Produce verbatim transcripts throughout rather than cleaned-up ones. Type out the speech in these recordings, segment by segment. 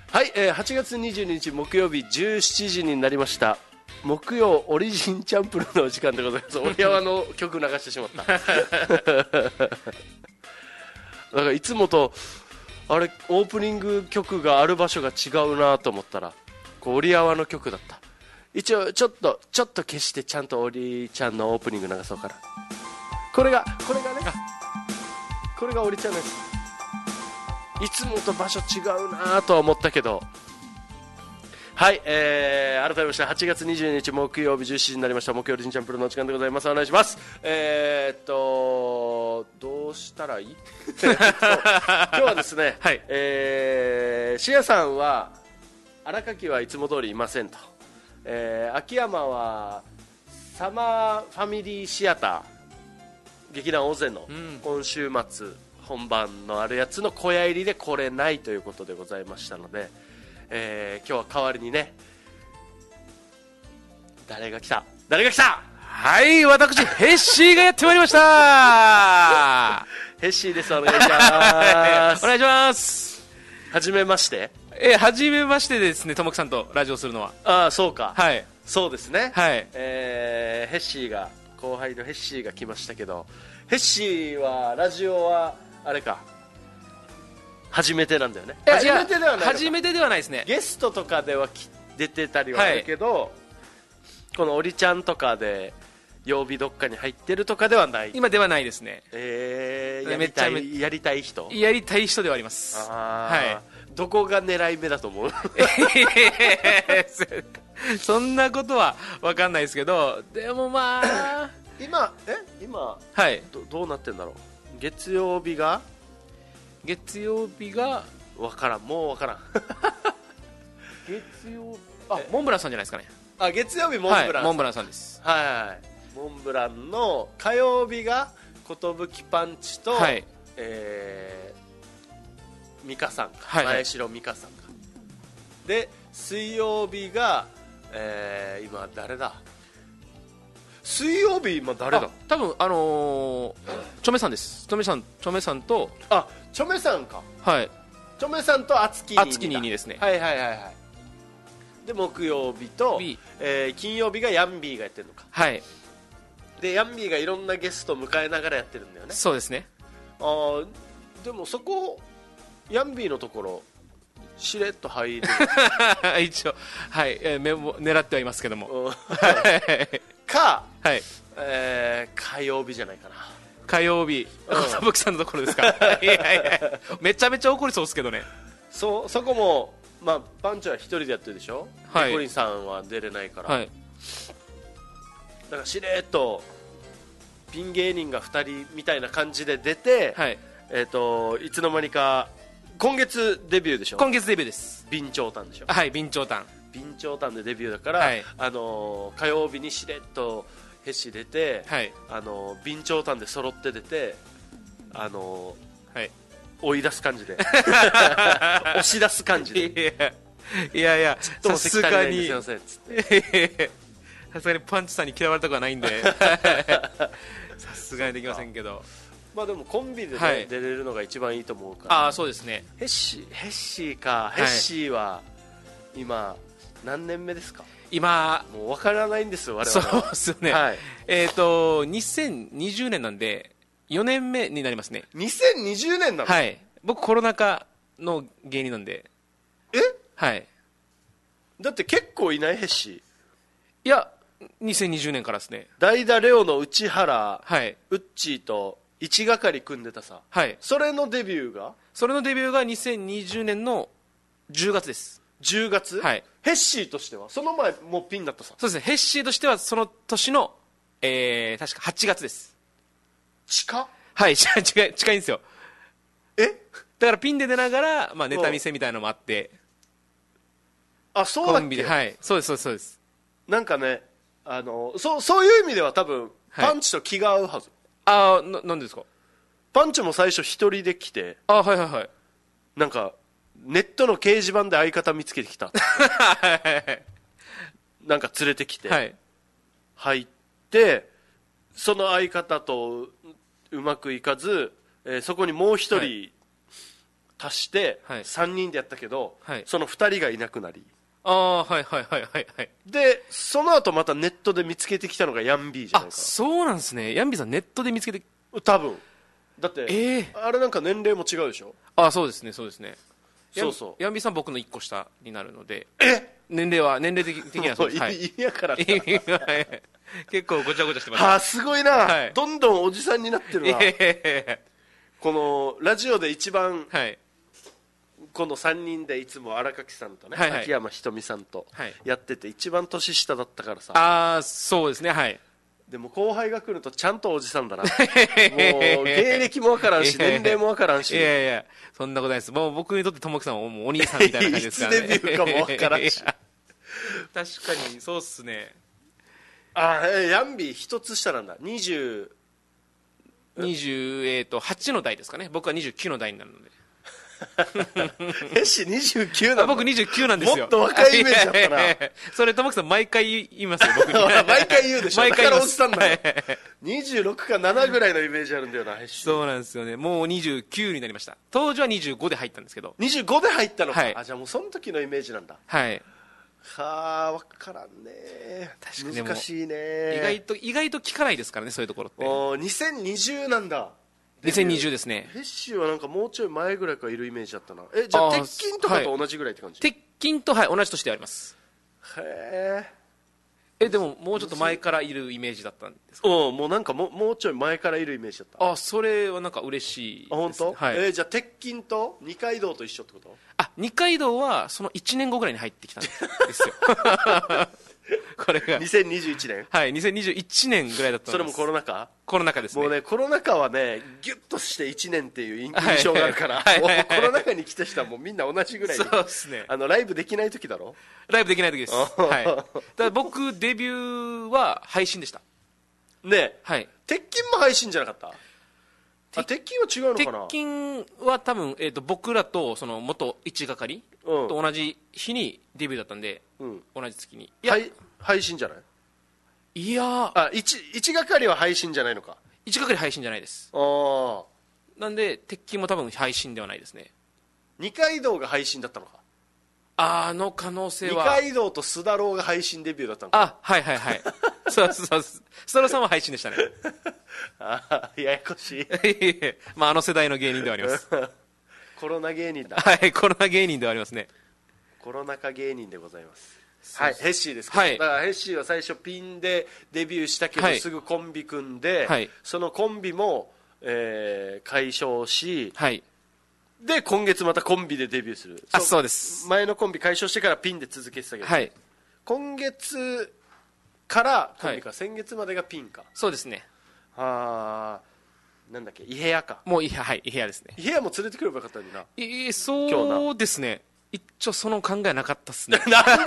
はい、えー、はちがつにじゅうににち木曜日じゅうしちじになりました。木曜オリジンチャンプルのお時間でございます。おりやわの曲流してしまっただからいつもとあれオープニング曲がある場所が違うなと思ったらこうおりやわの曲だった。一応ちょっとちょっと消してちゃんとおりちゃんのオープニング流そうかな。これがこれがねこれがおりちゃんです。いつもと場所違うなとは思ったけど、はい、えー、改めましてはちがつにじゅうににち木曜日じゅうしちじになりました。木曜日チャンプルのお時間でございます。お願いします。えー、っとどうしたらいい今日はですね、はい、えー、しやさんは荒垣はいつも通りいませんと、えー、秋山はサマーファミリーシアター劇団オゼの今週末、うん本番のあるやつの小屋入りで来れないということでございましたので、えー、今日は代わりにね誰が来た誰が来たはい私ヘッシーがやってまいりましたヘッシーです。お願いしますお願いします。 はじめまして。 えー、はじめましてですね。ともくさんとラジオするのは。 ああそうか、 はいそうですね、 はいえー、ヘッシーが後輩のヘッシーが来ましたけど、ヘッシーはラジオはあれか初めてなんだよね。初めてではない初めてではないですね。 ゲストとかでは出てたりはあるけど、はい、このおりちゃんとかで曜日どっかに入ってるとかではない。 今ではないですね。 えー、やりたいやりたい人やりたい人ではあります。 あ、はい、どこが狙い目だと思うそんなことは分かんないですけど、でもまあ今え今、 はい、 ど, どうなってんだろう。月曜日が月曜日が分からんもう分からん月曜日あモンブランさんじゃないですかね。 あ月曜日モンブラン、 はい、モンブランさんです。 はい、はい、モンブランの火曜日が寿パンチと、はい、えー、ミカさんか、はいはい、前城ミカさんかで水曜日が、えー、今誰だ水曜日今誰だ。 多分あのー、チョメさんです。チョメさんチョメさんとあチョメさんか。 はいチョメさんとあつきにあつきににですね。 はいはいはいはい。で木曜日と、えー、金曜日がヤンビーがやってるのか。 はいでヤンビーがいろんなゲストを迎えながらやってるんだよね。 そうですね。 あでもそこヤンビーのところしれっと入る一応はい、えー、メモ狙ってはいますけどもか、 はいえー、火曜日じゃないかな。 火曜日寿、うん、さんのところですかいやいやめちゃめちゃ怒りそうですけどね。 そ, そこも、まあ、パンチは一人でやってるでしょ。はい、ペコリンさんは出れないから、はい、だからしれっとピン芸人がふたりみたいな感じで出て、はいえー、といつの間にか今月デビューでしょ。 今月デビューです。 備長炭でしょ。 はい備長炭備長炭でデビューだから、はいあのー、火曜日にしれっとヘッシ出て、はいあのー、備長炭で揃って出て、あのーはい、追い出す感じで押し出す感じでいやいやさすがにすいませんつってさすがにパンチさんに嫌われたくはないんでさすがにできませんけど、 まあでもコンビで、ねはい、出れるのが一番いいと思うから。 ああそうですね。 ヘッシーヘッシーか、はい、ヘッシーは今何年目ですか。 今もう分からないんですよ我々は。 そうですよね、はい、えっ、ー、とにせんにじゅうねんなんでよねんめになりますね。 にせんにじゅうねんなの。 はい僕コロナ禍の芸人なんで。 えはいだって結構いないヘッシー。 いやにせんにじゅうねんからですね。 代打レオの内原、 はい、 ウッチーと一係組んでたさ、はい、それのデビューがそれのデビューがにせんにじゅうねんのじゅうがつです。 じゅうがつ、はい、ヘッシーとしてはその前もうピンだったさ。 そうですねヘッシーとしてはその年の、えー、確かはちがつです。 近はい近い近い近いんですよ。 えだからピンで出ながら、まあ、ネタ見せみたいなのもあって、 あそうだっけ。 コンビではいそうですそうですそうです。 なんかねあの そ, そういう意味では多分パンチと気が合うはず、 はい、ああななんですか。 パンチも最初一人で来て、 あはいはいはいなんかネットの掲示板で相方見つけてきたなんか連れてきて、はい、入ってその相方とうまくいかず、えー、そこにもう一人、はい、 足してはいさんにんでやったけど、 はいそのふたりがいなくなり、 ああはいはいはいはいはい。 でその後またネットで見つけてきたのがヤンビーじゃなあいかそうなんですね。ヤンビーさんネットで見つけて。 な多分だって、 ええあれなんか年齢も違うでしょ。 あそうですねそうですね。 そうそうヤンビーさん僕のいっこ下になるので、 え年齢は年齢的的にはそうです。はい。 意味やから結構ごちゃごちゃしてます。 はあすごいな、 はいどんどんおじさんになってるな。 えこのラジオで一番ーはいこのさんにんでいつも荒垣さんとね、 はいはい秋山ひとみさんとはいやってて一番年下だったからさ、 ああそうですねはい。 でも後輩が来るとちゃんとおじさんだなもう芸歴もわからんし年齢もわからんし、 いやいやそんなことないです。もう僕にとってともきさんはもうお兄さんみたいな感じですからね。 いつデビューかもわからんしいや確かにそうっすね。 あえヤンビー一つ下なんだ。にじゅにじゅう、えー、とはちの代ですかね。僕はにじゅうきゅうの代になるので。 うへしにじゅうきゅうなの。 あ僕にじゅうきゅうなんですよ。 もっと若いイメージだったなそれともきさん毎回言いますよ僕に。 毎回言うでしょ。 毎回言いますだからおじさんだよにじゅうろくかななぐらいのイメージあるんだよな。へしそうなんですよね。もうにじゅうきゅうになりました。当時はにじゅうごで入ったんですけど。 にじゅうごで入ったのか、 はいあじゃあもうその時のイメージなんだ。 はいはあ分からんね。 確かに難しいね。 意外と意外と聞かないですからねそういうところって。 おにせんにじゅうなんだ。 にせんにじゅうですね。 ヘッシーはなんかもうちょい前ぐらいからいるイメージだったな。えじゃああー鉄筋とかと同じぐらいって感じ、 鉄筋と、はい、同じ年であります。 へえでももうちょっと前からいるイメージだったんですか。 えうんもうなんかもうもうちょい前からいるイメージだった。ああそれはなんか嬉しいです、 本当、 はい。 えーじゃあ鉄筋と二階堂と一緒ってこと。 あ二階堂はそのいちねんごぐらいに入ってきたんですよこれがにせんにじゅういちねん。 はいにせんにじゅういちねんぐらいだったんです。 それもコロナ禍。 コロナ禍ですね。 もうねコロナ禍はねギュッとしていちねんっていう印はい印象があるから、 はいはいはいもうコロナ禍に来た人はもうみんな同じぐらいにそうですね。 あのライブできない時だろ。 ライブできない時です。 あはい。だから僕デビューは配信でした。 ねえはい。 鉄筋も配信じゃなかった。あ鉄筋は違うの鉄かな。 筋は多分、えー、と僕らとその元一係うんと同じ日にデビューだったんで、 うん同じ月に。いや、 はい配信じゃない。 いやーあ一一係は配信じゃないのか。 一係配信じゃないです。 ああなんで鉄筋も多分配信ではないですね。 二階堂が配信だったのか。 あの可能性は。 二階堂と須田郎が配信デビューだったのか。 あはいはいはいそうそうそうストロさんは配信でしたねあややこしいまああの世代の芸人ではありますコロナ芸人だ。 はいコロナ芸人ではありますね。 コロナ禍芸人でございます。はいヘッシーですけど、 はいだからヘッシーは最初ピンでデビューしたけど、 はいすぐコンビ組んで、 はいそのコンビも、えー解消し、 はいで今月またコンビでデビューする。 あそうです。 前のコンビ解消してからピンで続けてたけど、 はい今月からコンビか、先月までがピンか。 そうですね。 あーなんだっけイヘアか。 もういやはい部屋ですね。 イヘアも連れてくればよかったのにな。 えー、そうですね。一応その考えなかったっすね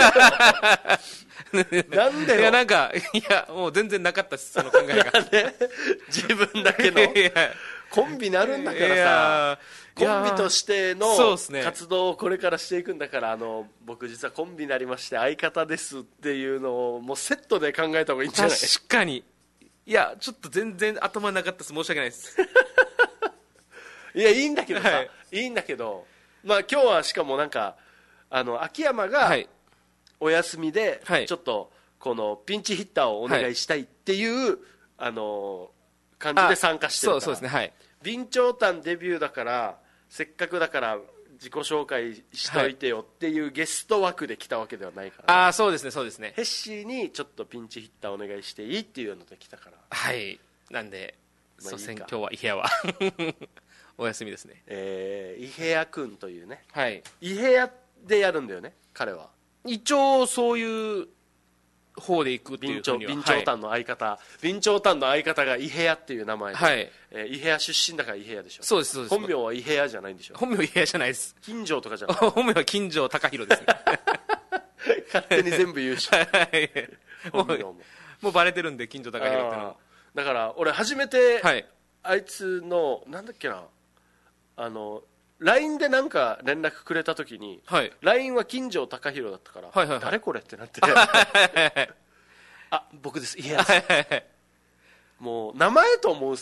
なんでよいやなんかいやもう全然なかったっすその考えが自分だけのいやコンビなるんだからさ、 いやコンビとしてのそうっすね活動をこれからしていくんだから、あの僕実はコンビになりまして相方ですっていうのをもうセットで考えた方がいいんじゃない。 確かにいやちょっと全然頭なかったです申し訳ないですいやいいんだけどさ、 はいい、いんだけど、まあ今日はしかもなんかあの秋山がはいお休みではいちょっとこのピンチヒッターをお願いしたいっていう、あの感じで参加してるから。 そうそうですねはい備長炭デビューだからせっかくだから自己紹介しといてよっていうゲスト枠で来たわけではないから、 ああそうですねそうですねヘッシーにちょっとピンチヒッターお願いしていいっていうので来たから、 はいなんでまあそうせんいいか今日はイヘアはお休みですね。 えー、イヘア君というね、 はいイヘアでやるんだよね彼は。 一応そういう方で行くっていう備長ふうには備長炭の相方、備長炭の相方がイヘアっていう名前で、 はいえーイヘア出身だからイヘアでしょ。 そうですそうです本名はイヘアじゃないんでしょ。 本名イヘアじゃないです金城とかじゃない本名は金城貴弘ですね勝手に全部言うしはいもう本名ももうバレてるんで金城貴弘っていうのはあーだから俺初めて、 はいあいつのなんだっけな、あの ライン でなんか連絡くれた時に、 はいライン は金城貴弘だったから、 はいはいはい誰これってなってあ僕ですいやもう名前と思うさ。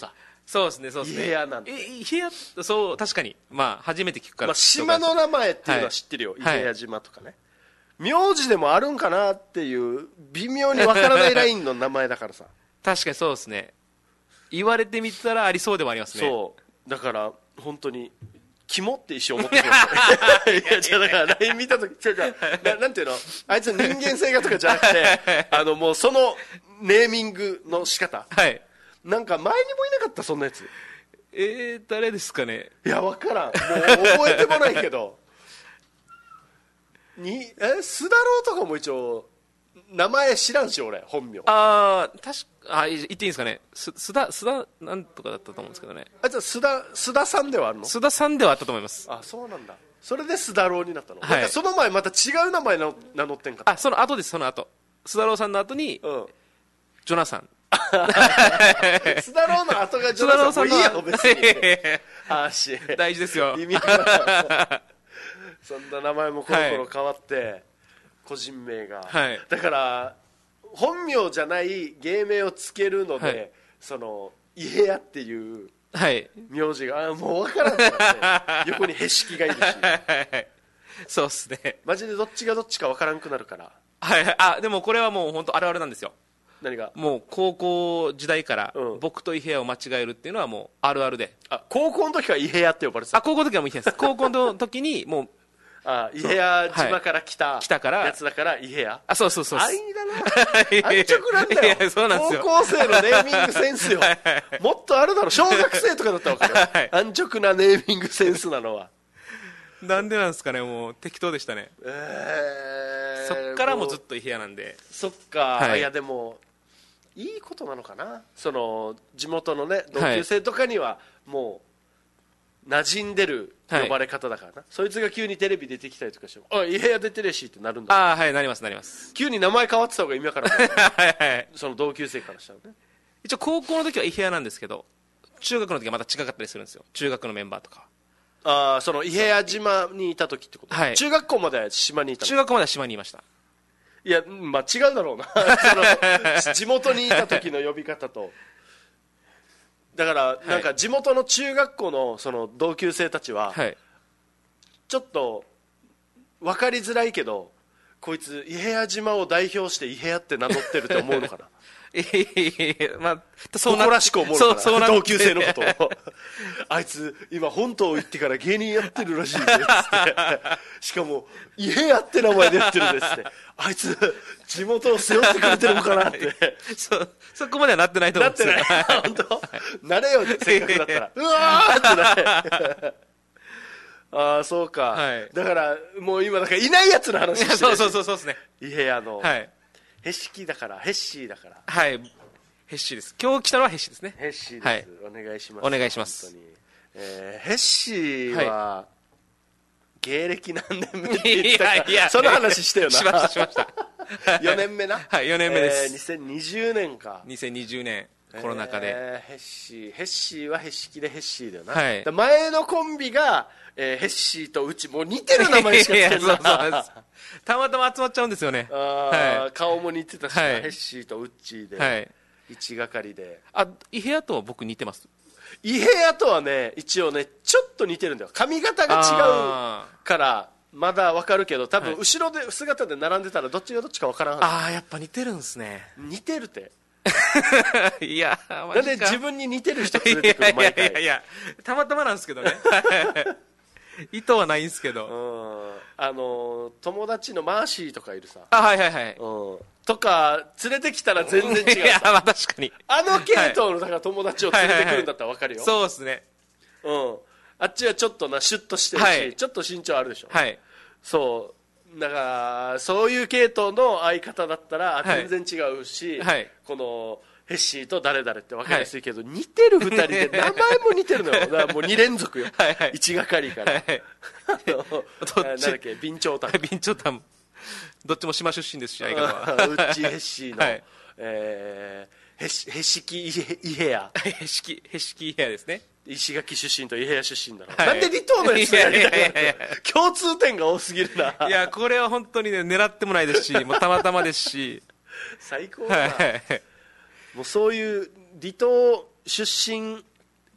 そうですねそうですね伊平屋なんて。 え伊平屋そう確かにまあ初めて聞くから、 まあ、島の名前っていうのは知ってるよ、伊平屋島とかね、名字でもあるんかなっていう微妙にわからないラインの名前だからさ確かにそうですね、言われてみたらありそうでもありますね。 そうだから本当にキモって一生思ってましたいやじゃだから ライン 見た時違う違うななんていうのあいつ人間性がとかじゃなくてあのもうそのネーミングの仕方はいなんか前にもいなかったそんなやつ。 えー、誰ですかね。 いや分からんもう覚えてもないけどにえ須田郎とかも一応名前知らんし俺本名あああ確かあ言っていいんですかね。す須田須田なんとかだったと思うんですけどね。 いつは須田須田さんではあるの。 須田さんではあったと思います。 あそうなんだ。それで須田郎になったの、 はい、 なんかその前また違う名前の名乗ってんかった。 あその後ですその後須田郎さんの後に、 うん、 ジョナサン須田郎の後がジョナサンもういいやろ別に話大事ですよ意味わからんそんな名前もコロコロ変わって、はい、個人名が、はい、だから本名じゃない芸名をつけるので、はい、その伊平屋っていう名字が、はい、もう分からんからね横にへしきがいるしそうっすねマジでどっちがどっちか分からんくなるから。 はいはい。あでもこれはもう本当あるあるなんですよ。 何が。 もう高校時代から、うん、僕と伊平屋を間違えるっていうのはもうあるあるで。 あ高校の時は伊平屋って呼ばれてた。 あ高校の時はもう伊平屋です高校の時にもうあ伊平屋島から来た、 はい、来たからやつだから伊平屋。 あそうそうそう安易だな安直なんだよ。いやそうなんですよ。高校生のネーミングセンスよもっとあるだろ小学生とかだったら分かる、はい、安直なネーミングセンスなのはなんでなんですかね。もう適当でしたね。 えー、 そっからもうずっと伊平屋なんで。 そっか、はい、いやでもいいことなのかな。その地元のね同級生とかにはもう馴染んでる呼ばれ方だからな、はい、そいつが急にテレビ出てきたりとかしても「あ伊平屋出てるし」ってなるんだ。 ああはいなりますなります。 急に名前変わってた方が意味わからないはい、はい、その同級生からしたらね。 一応高校の時は伊平屋なんですけど中学の時はまた違かったりするんですよ。中学のメンバーとか。 ああその伊平屋島にいた時ってこと、はい、中学校まで島にいたの。 中学校までは島にいました。 いやまあ違うだろうなその地元にいた時の呼び方とだからなんか地元の中学校のその同級生たちはちょっと分かりづらいけどこいつ伊平屋島を代表して伊平屋って名乗ってると思うのかなまあ、 そう誇らしく思うのかな同級生のことをあいつ今本島行ってから芸人やってるらしいですってしかも伊平屋って名前でやってるんですってあいつ地元を背負ってくれてるのかなってそ, そこまではなってないと思うんですよ。 なってない本当なれよせっかくだったらうわーってなれああそうか、はい、だからもう今だからいないやつの話してるそうそうそうそうですね。 伊平屋の、 はいヘシキだからヘッシーだからはいヘッシーです。今日来たのはヘッシーですね。 ヘッシーです、はい、お願いします。 お願いします。 本当に、えー、ヘッシーは、はい、芸歴何年目って言ったかいやいやその話してよなしましたしましたよねんめなはいよねんめです、 えー、にせんにじゅうねんかにせんにじゅうねんコロナ禍で、 えー、ヘッシーヘッシーはヘシキでヘッシーだよな、 はい、 前のコンビが、えー、ヘッシーとうちもう似てる名前しかつけないそうそうですたまたま集まっちゃうんですよね。 あ、はい、顔も似てたし、はい、ヘッシーとウッチーで、はい、一係で。 あ伊平屋とは僕似てます。 伊平屋とはね一応ねちょっと似てるんだよ。髪型が違うからまだ分かるけど多分後ろで姿で並んでたらどっちがどっちか分からんはず。 ああやっぱ似てるんですね。 似てるっていやなんで自分に似てる人連れてくる毎回。 いやいやいやたまたまなんですけどね意図はないんですけど、 うん、あの友達のマーシーとかいるさあはいはいはい、 うん、とか連れてきたら全然違うさいや、まあ、確かにあの系統のだから友達を連れてくるんだったら分かるよ、 はいはいはい、そうですね、 うん、あっちはちょっとなシュッとしてるし、はい、ちょっと身長あるでしょ、 はい、 そうだからそういう系統の相方だったら全然違うし、はい、このヘッシーと誰々って分かりやすいけど、はい、似てるふたりで名前も似てるのよ。だからもうに連続よはい、はい、いち係から、はい、あのどっちなんだっけ備長炭備長炭どっちも島出身ですし相方はうっちヘッシーの、はい、えー、ヘシヘシキイヘヤヘシキヘシキイヘヤですね。 石垣出身と伊平屋出身だろ、はい、なんで離島のやつやりたいの共通点が多すぎるな。 いやこれは本当にね狙ってもないですしもうたまたまですし最高だ、はい、もうそういう離島出身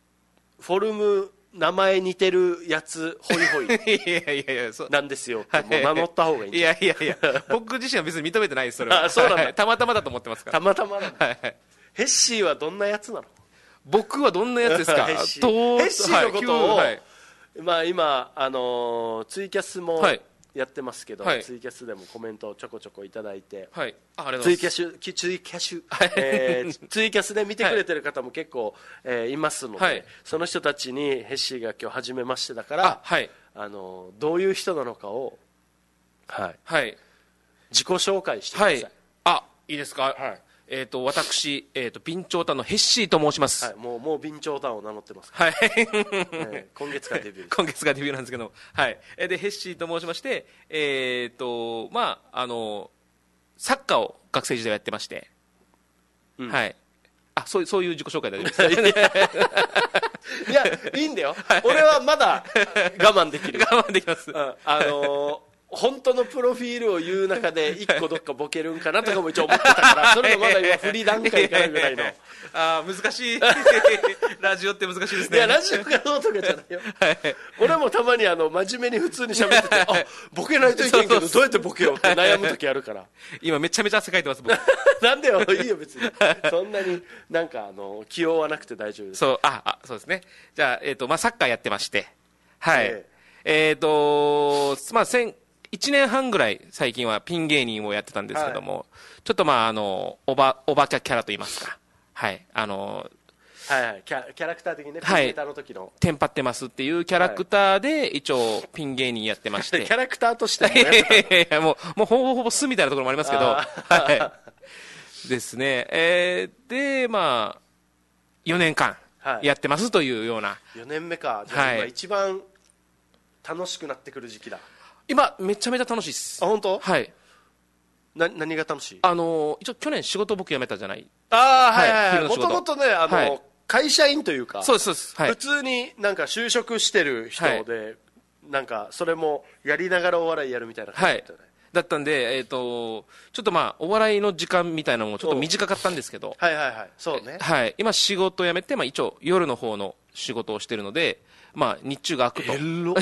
フォルム名前似てるやつホイホイいやいやいやそうなんですよってもう名乗った方がいいんいじゃんやいやいや僕自身は別に認めてないですそれはあそうなんだはいたまたまだと思ってますからたまたまなのはいはいヘッシーはどんなやつなの僕はどんなやつですかヘッシーとヘッシーのことを、 はいはいまあ、今、あのーツイキャスもはいやってますけど、 はいツイキャスでもコメントをちょこちょこいただいて、 はいあありがとツイうございますキャスツイキャス、えーツイキャスで見てくれてる方も結構、えーいますので、 はいその人たちにヘッシーが今日初めましてだからあはいあのーどういう人なのかを、はい、 はい自己紹介してください、 はいあいいですかはいえっと私えっと備長炭のヘッシーと申しますはい、もうもう備長炭を名乗ってますから、 はいえー今月からデビューです今月がデビューなんですけど、はい、えでヘッシーと申しまして、えーとまあ、あのサッカーを学生時代やってまして、 うんはい、あそうそういう自己紹介で大丈夫ですいやいいんだよ、俺はまだ我慢できる我慢できます、 うんあのー本当のプロフィールを言う中で一個どっかボケるんかなとかも一応思ってたからそれがまだ今振り段階からぐらいのあー難しいラジオって難しいですねいやラジオがどうとかじゃないよ、 はい俺もたまにあの真面目に普通に喋っててあボケないといけんけそうそうどどうやってボケようって悩む時あるから今めちゃめちゃ汗かいてます僕なんでよいいよ別にそんなになんかあの気負わなくて大丈夫ですそうああそうですねじゃあ、えーとまあ、サッカーやってましてはいええっ、とまあ先いちねんはんぐらい最近はピン芸人をやってたんですけども、はい、ちょっとまああのおばおばキャキャラと言いますかはいあのはいはいキャキャラクター的にねピンはいネタの時のテンパってますっていうキャラクターで一応ピン芸人やってましてキャラクターとしてもいやいやってやいやもうもうほぼほぼ素みたいなところもありますけどはいですねえー、でまあよねんかんやってますというような、 よねんめかじゃあはい今一番楽しくなってくる時期だ今めちゃめちゃ楽しいですあ本当はいな何が楽しいあの一応去年仕事僕辞めたじゃないああはいはいはいも昼の仕事ともとねあの、 はい会社員というかそうですそうです、はい、 普通になんか就職してる人で、なんかそれもやりながらお笑いやるみたいな感じだったよね、 だったんで、えー、とちょっとまあお笑いの時間みたいなのもちょっと短かったんですけど、 はいはいはいそうねはい、今仕事辞めて、まあ、一応夜の方の仕事をしてるので、まあ、日中が空くとエロ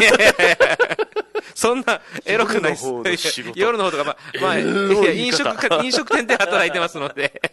そんなエロくないです夜の方の仕事夜の方とか、まあまあ、いや飲食か飲食店で働いてますので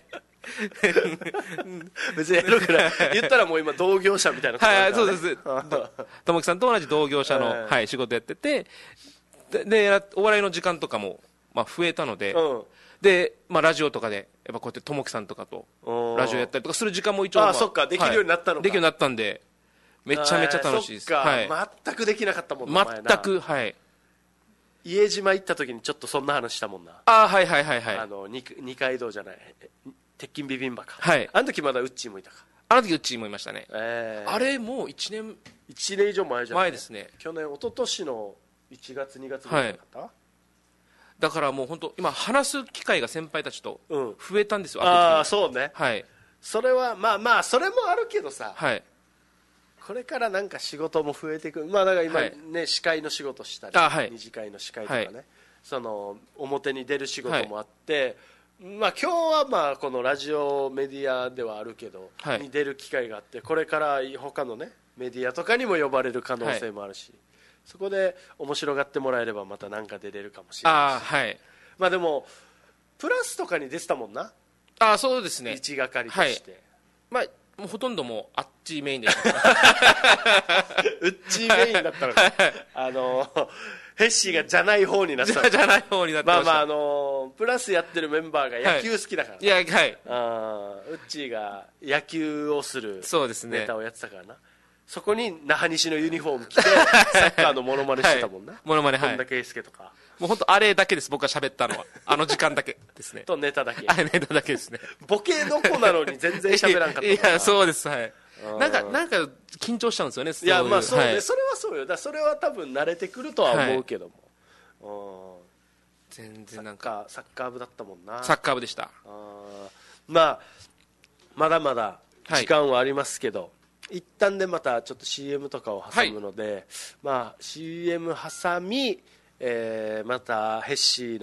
別にエロくない言ったらもう今同業者みたいなところはい、 あるからねそうです友木さんと同じ同業者の、 はいはい、仕事やっててででお笑いの時間とかも、まあ、増えたので、 うんで、まあ、ラジオとかでやっぱこうやって友木さんとかとラジオやったりとかする時間も一応、まあそっかできるようになったのかはいできるようになったんでめちゃめちゃ楽しいです、 そっか、 はい、 全くできなかったもんな前な全くはい家島行った時にちょっとそんな話したもんな、 あーはいはいはいはいあの 二, 二階堂じゃない鉄筋ビビンバか、 はいあの時まだウッチーもいたか、 あの時うちもいましたね、 えー、 あれもういちねんいちねん以上前じゃない前ですね去年一昨年のいちがつにがつぐらいだった、 だからもう本当今話す機会が先輩たちとうん増えたんですよ、 ああ圧倒的にそうねはいそれはまあまあそれもあるけどさ、 はいこれからなんか仕事も増えていく、まあだから今はいね、司会の仕事したり、 あはい二次会の司会とかね、 はいその表に出る仕事もあって、まあ今日はまあこのラジオメディアではあるけど、 はいに出る機会があって、これから他のねメディアとかにも呼ばれる可能性もあるし、そこで面白がってもらえればまた何か出れるかもしれないし、 ああはいまあでもプラスとかに出てたもんな、 ああそうですね一係として、 まあもうほとんどもうあっちメインでしたうっちーメインだったのかあのヘッシーがじゃない方になったのかじゃない方になってましたまあまああのプラスやってるメンバーが野球好きだから、 いやはいあーうっちーが野球をするそうですねネタをやってたからな、そこに那覇西のユニフォーム着てサッカーのモノマネしてたもんな、 はいモノマネはい本田圭佑とかもう本当あれだけです僕が喋ったのはあの時間だけですねとネタだけあれネタだけですねボケの子なのに全然喋らんかったいやうそうですはいんなんかなんか緊張しちゃうんですよねいやまあそうね、 はいそれはそうよ、だからそれは多分慣れてくるとは思うけども、うん全然なんなんかかサッカー部だったもんな、 サッカー部でしたあーまあまだまだ時間はありますけど、一旦でまたちょっと シーエム とかを挟むので、まあ シーエム 挟み、えーまたヘッシーの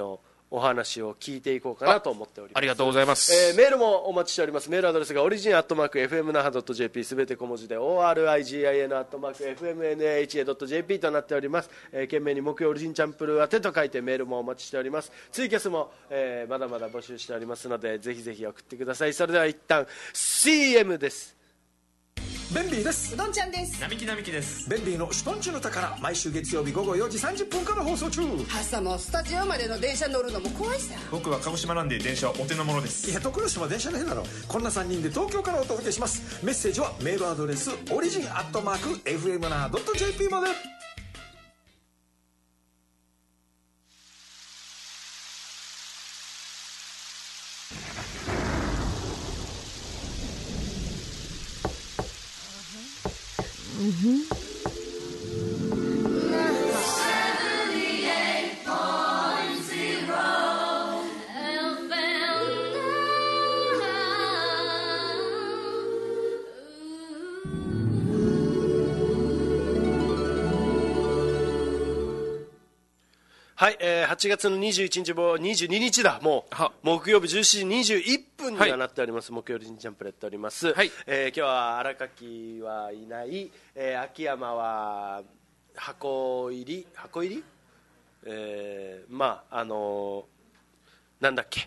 お話を聞いていこうかなと思っております。 ありがとうございます、 えー、メールもお待ちしております。メールアドレスがオリジンアットマーク エフエムナハドットジェーピー すべて小文字で オーアールアイジーアイエヌ アットマーク エフエムエヌエイチエー ドット ジェーピー となっております。えー、懸命に木曜オリジンチャンプルー宛てと書いてメールもお待ちしております。ツイキャスも、えー、まだまだ募集しておりますのでぜひぜひ送ってください。それでは一旦 シーエム です。 ベンビーです。 うどんちゃんです。 並木並木です。 ベンビーのシュトンチュの宝、毎週月曜日午後よじさんじゅっぷんから放送中。 朝もスタジオまでの電車乗るのも怖いさ。 僕は鹿児島なんで電車はお手の物です。 いや、徳島電車の変だろ。こんなさんにんで東京からお届けします。メッセージはメールアドレスオリジンアットマーク エフエムナードットジェーピー まで。 はい、えー、はちがつのにじゅういちにちもにじゅうににちだ。もう木曜日じゅうしちじにじゅういっぷんにはなっております、はい、木曜日にジャンプやっております、はい、えー、今日は荒垣はいない、えー、秋山は箱入り箱入り、えー、まああのー、なんだっけ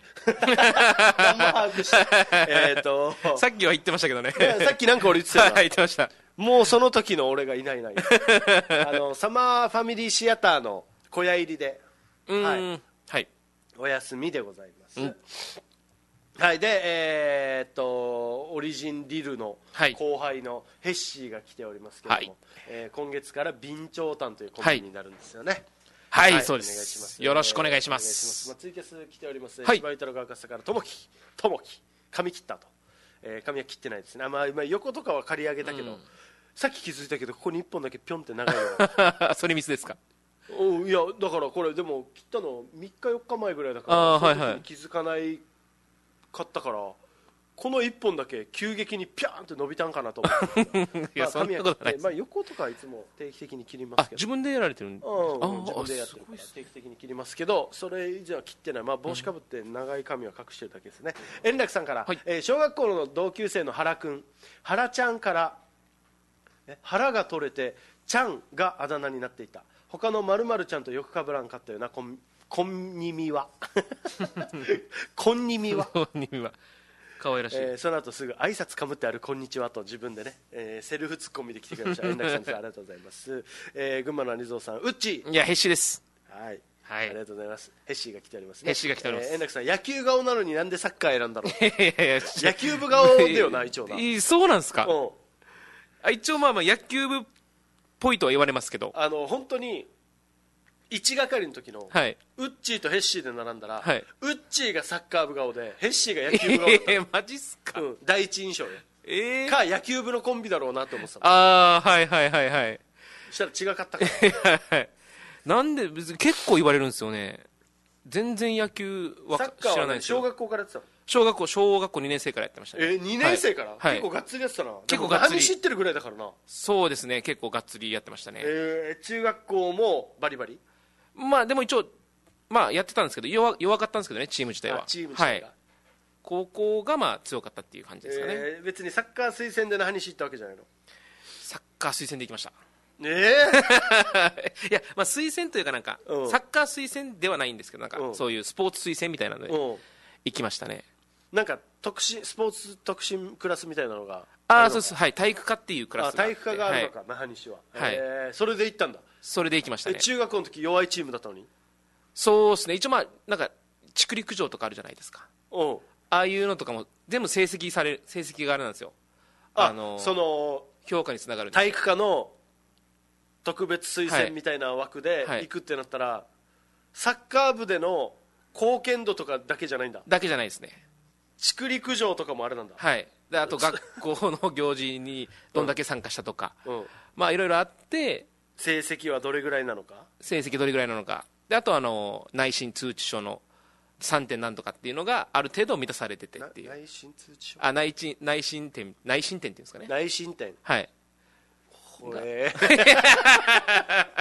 えっとさっきは言ってましたけどねさっきなんか俺言ってたよな言ってました。 もうその時の俺がいないないあのサマーファミリーシアターの小屋入りで、はいはい、 お休みでございます、うん、はいでえー、っとオリジンリルの後輩のヘッシーが来ておりますけども、はい、えー、今月から備長炭というコンビになるんですよね。 はい、はい、そうです。お願いします。よろしくお願いします。 まあ、ツイキャス来ております、はい、千葉豊川笠からともきともき髪切ったと、えー、髪は切ってないですね。まあ、今横とかは刈り上げたけど、うん、さっき気づいたけどここにいっぽんだけピョンって長いのそれミスですか。おいやだからこれでも切ったのみっかよっかまえぐらいだから、その時に気づかないかったから、このいっぽんだけ急激にピャーンって伸びたんかなと思っていや、まあ、そんなことないです、まあ、横とかいつも定期的に切りますけど。 自分でやられてるんですか。 自分でやってるから定期的に切りますけど、それ以上は切ってない、まあ、帽子かぶって長い髪は隠してるだけですね、うん、円楽さんから、はい、えー、小学校の同級生の原君原ちゃんから腹が取れてちゃんがあだ名になっていた。他の〇〇ちゃんとよくかぶらんかったよな。こんこんにみはこんにみはこんにみは可愛らしい、 えー、その後すぐ挨拶かぶってあるこんにちはと自分でね、えー、セルフツッコミで来てくれました円楽さんです。ありがとうございます、えー、群馬のアニゾーさん、うっちいやヘッシーです。 はい、はい、ありがとうございます。ヘッシーが来ておりますね。 ヘッシーが来ております、 えー、円楽さん野球顔なのになんでサッカー選んだろう野球部顔だよな一応なそうなんですか。あ、一応まあまあ野球部っぽいとは言われますけど、 あの本当にいち係の時の、はい、ウッチーとヘッシーで並んだら、はい、ウッチーがサッカー部顔でヘッシーが野球部顔だった、 えー、マジっすか、 うん、第一印象で、えー、か野球部のコンビだろうなと思ってた。 ああはいはいはいはい。 したら違かったからなんで別に結構言われるんですよね。全然野球は知らないですよ。 小学校からやってたの。 小学校小学校にねん生からやってましたね。 えー、にねん生から、はい、結構がっつりやってたな。結構がっつり。何知ってるぐらいだからな。 そうですね、結構がっつりやってましたね。 えー、中学校もバリバリ。 まあでも一応まあやってたんですけど、弱弱かったんですけどね、チーム自体は。 チーム自体が、はい、 高校がまあ強かったっていう感じですかね。 えー、別にサッカー推薦で何し行ったわけじゃないの。 サッカー推薦で行きました。 えー、 いや、まあ、推薦というかなんか、うん、サッカー推薦ではないんですけどなんか、うん、そういうスポーツ推薦みたいなので、うん、行きましたね。 なんか特進スポーツ特進クラスみたいなのがああそうです、はい、体育科っていうクラスがあって、 体育科があるのか、はい、那覇西は、 はい、 えー、それで行ったんだ。 それで行きましたね。 中学校の時弱いチームだったのに。 そうですね、一応まあなんか地区陸上とかあるじゃないですか。 うん、 ああいうのとかも全部成績され成績があれなんですよ。 あ、あのー、その評価につながるんです。 体育科の特別推薦みたいな枠で行くってなったら、はいはい、サッカー部での貢献度とかだけじゃないんだ。 だけじゃないですね。 地区陸上とかもあれなんだ。 はい。であと学校の行事にどんだけ参加したとか、うんうん、まあいろいろあって、 成績はどれぐらいなのか、 成績どれぐらいなのかで、あとあの内申通知書のさんてんなんとかっていうのがある程度満たされててっていう。 内申通知書、 あ、内申内申点内申点っていうんですかね。 内申点、 はい。 これ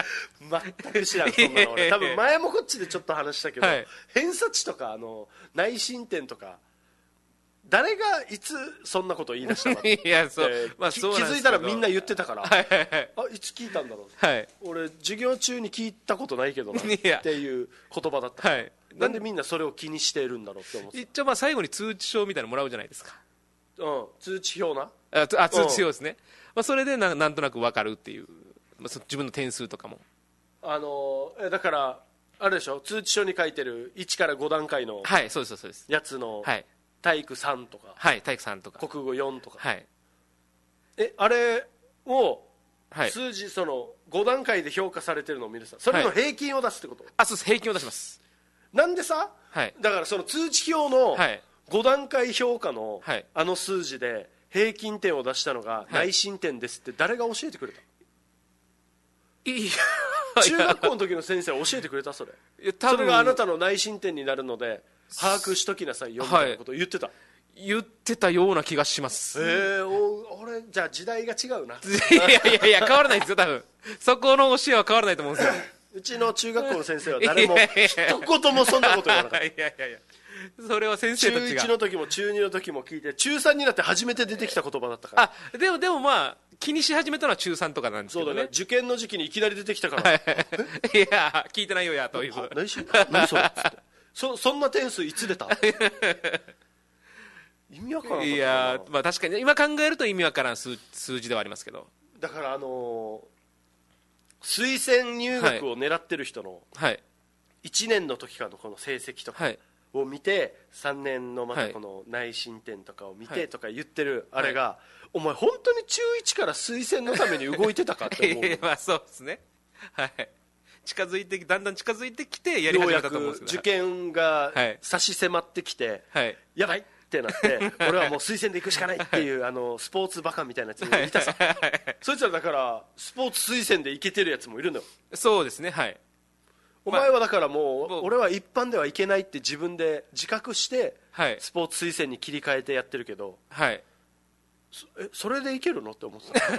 全く知らんそんなの俺多分前もこっちでちょっと話したけど、 はい、 偏差値とかあの内申点とか誰がいつそんなことを言い出したかっていやそう、まあ、そうなんですけど気づいたらみんな言ってたから、 はいはいはい、 あいつ聞いたんだろう、 はい、 俺授業中に聞いたことないけどなっていう言葉だった、 はい、 なんでみんなそれを気にしているんだろうって思って、 一応まあ最後に通知表みたいなのもらうじゃないですか、 うん、通知表なああ通知表ですね、まあ、それでな なんとなく分かるっていう、まあ、自分の点数とかもあのえだからあれでしょ通知書に書いてるいちからご段階のはいそうですそうですやつの、 はい、 体育さんとか、 はい、体育さんとか国語よんとか、 はい、 えあれをはい、 数字そのご段階で評価されてるのを見るさそれの平均を出すってこと、 あそうです平均を出します、 なんでさ、 はい、 だからその通知表のはいご段階評価のはいあの数字で平均点を出したのが内申点ですって誰が教えてくれた、 いい中学校の時の先生は教えてくれたそれいや多分それがあなたの内申点になるので把握しときなさいよみたいなことを言ってた、 言ってたような気がします。 えー、お俺じゃあ時代が違うないやいやいや変わらないですよ多分そこの教えは変わらないと思うんですようちの中学校の先生は誰も一言もそんなこと言わなかったいやいやいやそれは先生たちが中いちの時も中にの時も聞いて中さんになって初めて出てきた言葉だったからあでもでもまあ気にし始めたのは中さんとかなんですけどねそうだね受験の時期にいきなり出てきたからいや聞いてないよやという何し何それっつってそそんな点数いつ出た意味わからんかったな。 いやまあ確かに今考えると意味わからん 数, 数字ではありますけどだからあのー、推薦入学を狙ってる人のはいいちねんの時からのこの成績とかはいを見てさんねんのまたこの内申点とかを見てとか言ってるあれがお前本当に中いちから推薦のために動いてたかって思ういやまあそうですねはい近づいてだんだん近づいてきてやり始めたと思うんですけどようやく受験がはい差し迫ってきて、 はいやばいってなって俺はもう推薦で行くしかないっていうあのスポーツバカみたいなやつもいたさそいつらだからスポーツ推薦で行けてるやつもいるのよそうですねはいお前はだからもう、 まあ俺は一般ではいけないって自分で自覚してはいスポーツ推薦に切り替えてやってるけどはいそえそれでいけるのって思ってた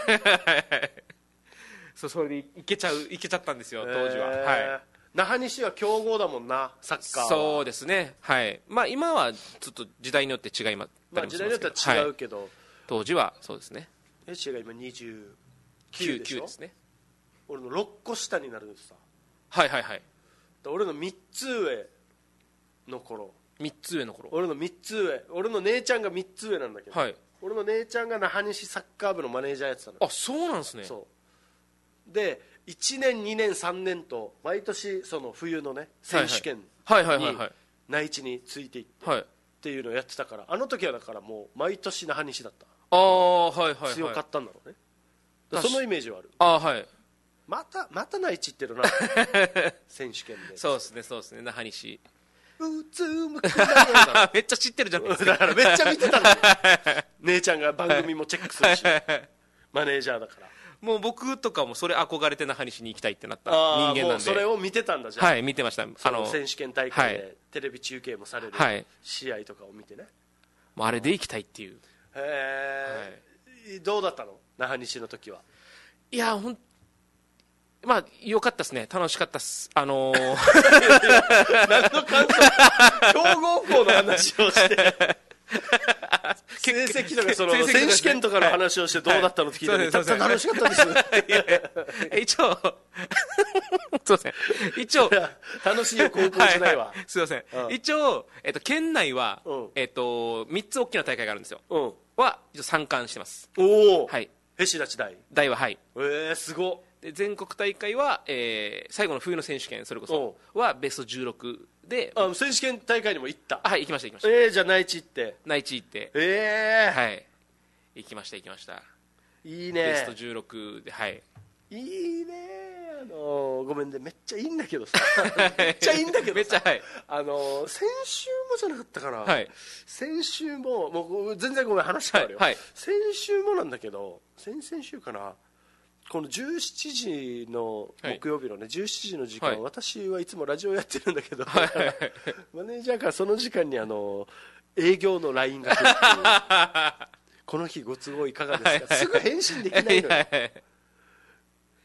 そうそれでいけちゃういけちゃったんですよ当時は、 えーはい那覇西は強豪だもんなサッカーはそうですねはいまあ今はちょっと時代によって違いままあ、時代によっては違うけど、はい、 当時はそうですねエッシーが今にじゅうきゅうでしょきゅうですね俺のろっこ下になるんですさはいはいはい俺のみっつ上の頃みっつ上の頃俺のみっつ上俺の姉ちゃんがみっつ上なんだけど、 はい俺の姉ちゃんが那覇西サッカー部のマネージャーやってたのあそうなんですねそうでいちねんにねんさんねんと毎年その冬のね選手権にはいはいはいはい内地についていってはいっていうのをやってたからあの時はだからもう毎年那覇西だったああはいはいはい強かったんだろうねそのイメージはあるああはいまたまた内地行ってるな選手権でそうですねそうですね那覇西うつむくなめっちゃ知ってるじゃないですかだからめっちゃ見てたの姉ちゃんが番組もチェックするしマネージャーだからもう僕とかもそれ憧れて那覇西に行きたいってなった人間なんでもうそれを見てたんだじゃあはい見てましたあの選手権大会はでテレビ中継もされるはい試合とかを見てねもうあれで行きたいっていうへえどうだったの那覇西の時はいやほんまあ良かったですね楽しかったっすあのー、 何の感想強豪校の話をして成績とかその選手権とかの話をしてどうだったのって聞いてね、たった楽しかったですいやいや一応すいません一応楽しいよ高校時代は、はいはい、 すいません、 うん、 一応、えっと、県内は、 うん、 えっと、みっつ大きな大会があるんですよ、 うん、 は一応参観してます。 おお、 はい、 へし立ち大大ははいえー、すごで全国大会は、えー、最後の冬の選手権それこそはベストじゅうろくであ選手権大会にも行ったはい行きました行きましたえー、じゃあ内地行って内地行ってえー、 はい行きました行きましたいいねベストじゅうろくではいいいねあのー、ごめんねめっちゃいいんだけどさめっちゃいいんだけどさめっちゃはいあのー、先週もじゃなかったかな、 はい、 先週ももう全然ごめん話変わるよ、 はいはい、 先週もなんだけど先々週かなこのじゅうしちじの木曜日のね、はい、じゅうしちじの時間、はい、私はいつもラジオやってるんだけど、はい、マネージャーからその時間にあの営業の ライン が来るっていうこの日ご都合いかがですか、はい、すぐ返信できないのよ、はい、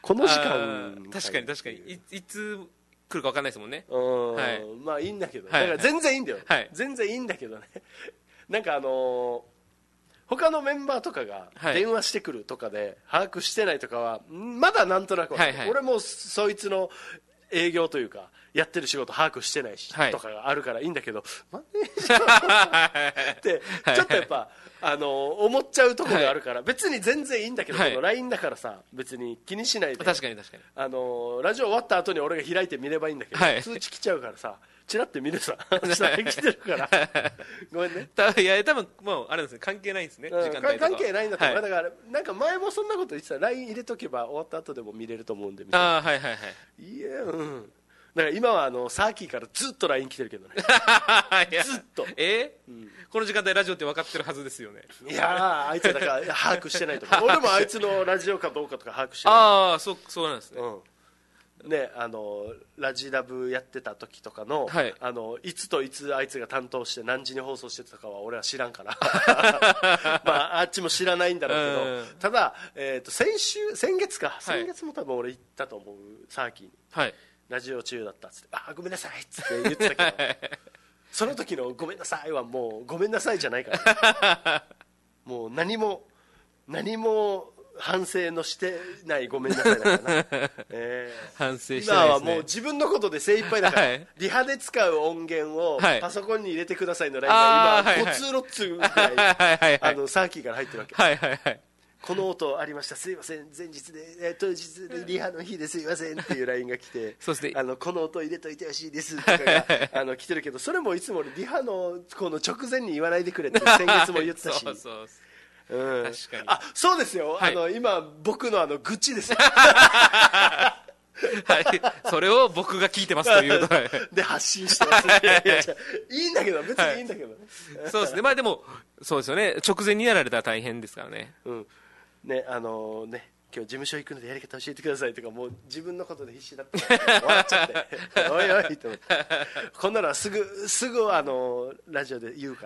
この時間確かに確かに い, いつ来るか分かんないですもんね。 うん、 はい、 まあいいんだけど、 はい、 だから全然いいんだよ、 はい、 全然いいんだけどねなんかあのー、他のメンバーとかが電話してくるとかで把握してないとかはまだなんとなく、はいはい、俺もそいつの営業というかやってる仕事把握してないし、はい、とかがあるからいいんだけど、マネージャーってちょっとやっぱあの思っちゃうところがあるから、はい、別に全然いいんだけど、はい、この ライン だからさ別に気にしないで、 確かに確かにあのラジオ終わった後に俺が開いて見ればいいんだけど、はい、通知来ちゃうからさチラって見るさ下に来てるからごめんね。 いや多分もうあれですね、関係ないんですね、 うん、時間帯とか関係ないんだと思う、はい、だからなんか前もそんなこと言ってたら ライン 入れとけば終わった後でも見れると思うんでみたいな。 あ、はいはいはい、 いや、うんだから今はあのサーキーからずっと ライン 来てるけどねずっとえーうん、この時間帯ラジオって分かってるはずですよね。 いやあいつはだから把握してないとか俺もあいつのラジオかどうかとか把握してない。 ああ そ, そうなんですね、 うん、ねあのラジラブやってた時とかの、はい、あのいつといつあいつが担当して何時に放送してたかは俺は知らんからまああっちも知らないんだろうけど、ただ、えー、と先週先月か先月も多分俺行ったと思う、サーキーに、はい、ラジオ中だったっつってあごめんなさいっつって言ってたけどその時のごめんなさいはもうごめんなさいじゃないから、ね、もう何も何も反省のしてないごめんなさいだからな、えー、 反省してないですね。 今はもう自分のことで精一杯だから、はい、リハで使う音源をパソコンに入れてくださいのラインが今ご通ろっつうぐらいあのサーキーから入ってるわけ、はいはいはい、この音ありましたすいません前日で、えー、当日でリハの日ですいませんっていう ライン が来てそうですね、 あのこの音入れといてほしいですとかがあの来てるけど、それもいつもリハのこの直前に言わないでくれって先月も言ってたしそうそううん、確かにあそうですよ、はい、あの今僕のあの愚痴ですよはい、それを僕が聞いてますというで発信してますいやいやいいんだけど別にいいんだけど、はい、 そうですね、まあでもそうですよね、直前にやられたら大変ですからね、 うんねあのー、ね今日事務所行くのでやり方教えてくださいとかもう自分のことで必死だったから笑っちゃっておいおいと思ってこんなのはすぐすぐあのー、ラジオで言うから、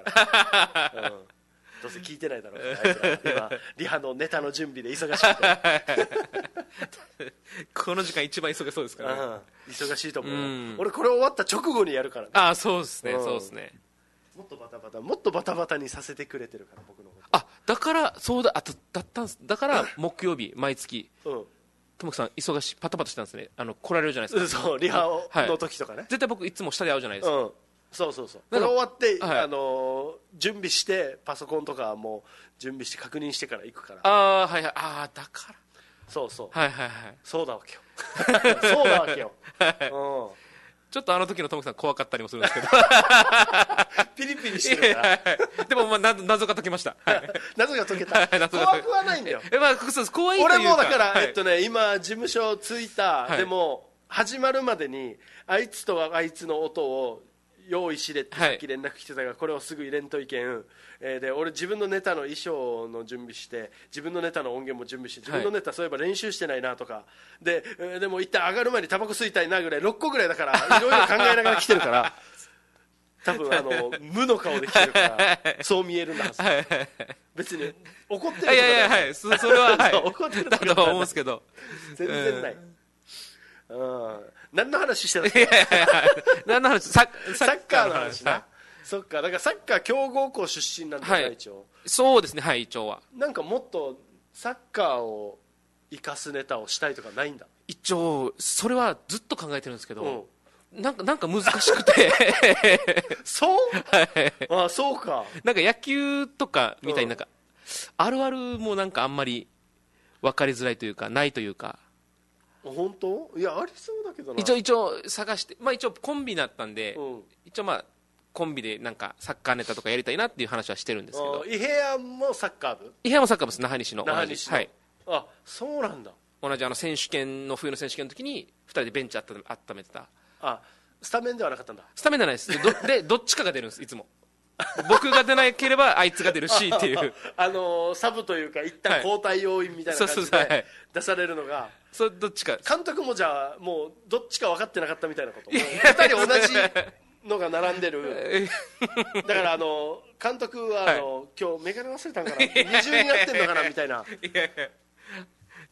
うんどうせ聞いてないだろうあいつら今リハのネタの準備で忙しくてこの時間一番忙しそうですからね、 うん、忙しいと思う、うん、俺これ終わった直後にやるからね。 ああそうですね、うん、そうですね、 もっとバタバタもっとバタバタにさせてくれてるから僕のこと。 あだからそうだあとだったんですだから木曜日毎月ともきさん忙しいパタパタしてたんですね、あの来られるじゃないですか、 そうリハの時とかね、はい、 絶対僕いつも下で会うじゃないですか、うんそうそうそうこれ終わって、はい、あの準備してパソコンとかも準備して確認してから行くから。 ああはいはいああだからそうそうはいはいはいそうだわけよそうだわけよ、はい、うん、 ちょっとあの時のトムさん怖かったりもするんですけどピリピリしてるからでもまあ謎が解けました謎が解けた怖くはないんだよえ、まあ、そう怖いというか俺もだから、はい、えっとね今事務所着いた、はい、でも始まるまでにあいつとあいつの音を用意しれってさっき連絡来てたから、はい、これをすぐ入れんといけん、えー、で俺自分のネタの衣装の準備して自分のネタの音源も準備して自分のネタそういえば練習してないなとかで、えー、でも一旦上がる前にタバコ吸いたいなぐらいろっこぐらいだからいろいろ考えながら来てるから多分あの無の顔で来てるからそう見えるんだはず別に怒ってるとかいやいやはいそれは、はい、 怒ってるとかだと思うんですけど全然ない、うん、うん何の話してたっけ？いやいやいや何の話サッサッカーの話な、はい、そっかだからサッカー強豪校出身なんだ、はい、一応そうですねはい一応はなんかもっとサッカーを生かすネタをしたいとかないんだ。 一応それはずっと考えてるんですけど、うん、なんかなんか難しくてそう、はい、あそうかなんか野球とかみたいになんか、うん、あるあるもなんかあんまり分かりづらいというかないというか本当？いやありそうだけどな。 一応一応探して、まあ、一応コンビだったんで、うん、一応まあコンビでなんかサッカーネタとかやりたいなっていう話はしてるんですけど。 伊平屋もサッカー部？ 伊平屋もサッカー部です。那覇西の那覇西の、 はい、 あそうなんだ。 同じあの選手権の冬の選手権の時にふたりでベンチあった温めてた。 あスタメンではなかったんだ。 スタメンじゃないですで ど, でどっちかが出るんですいつも僕が出なければあいつが出るしっていうあのー、サブというか一旦交代要員みたいな感じで出されるのがそれどっちか監督もじゃあもうどっちか分かってなかったみたいなことふたり同じのが並んでるだからあの監督はあの、はい、今日メガネ忘れたんかな二重になってんのかなみたいないやいや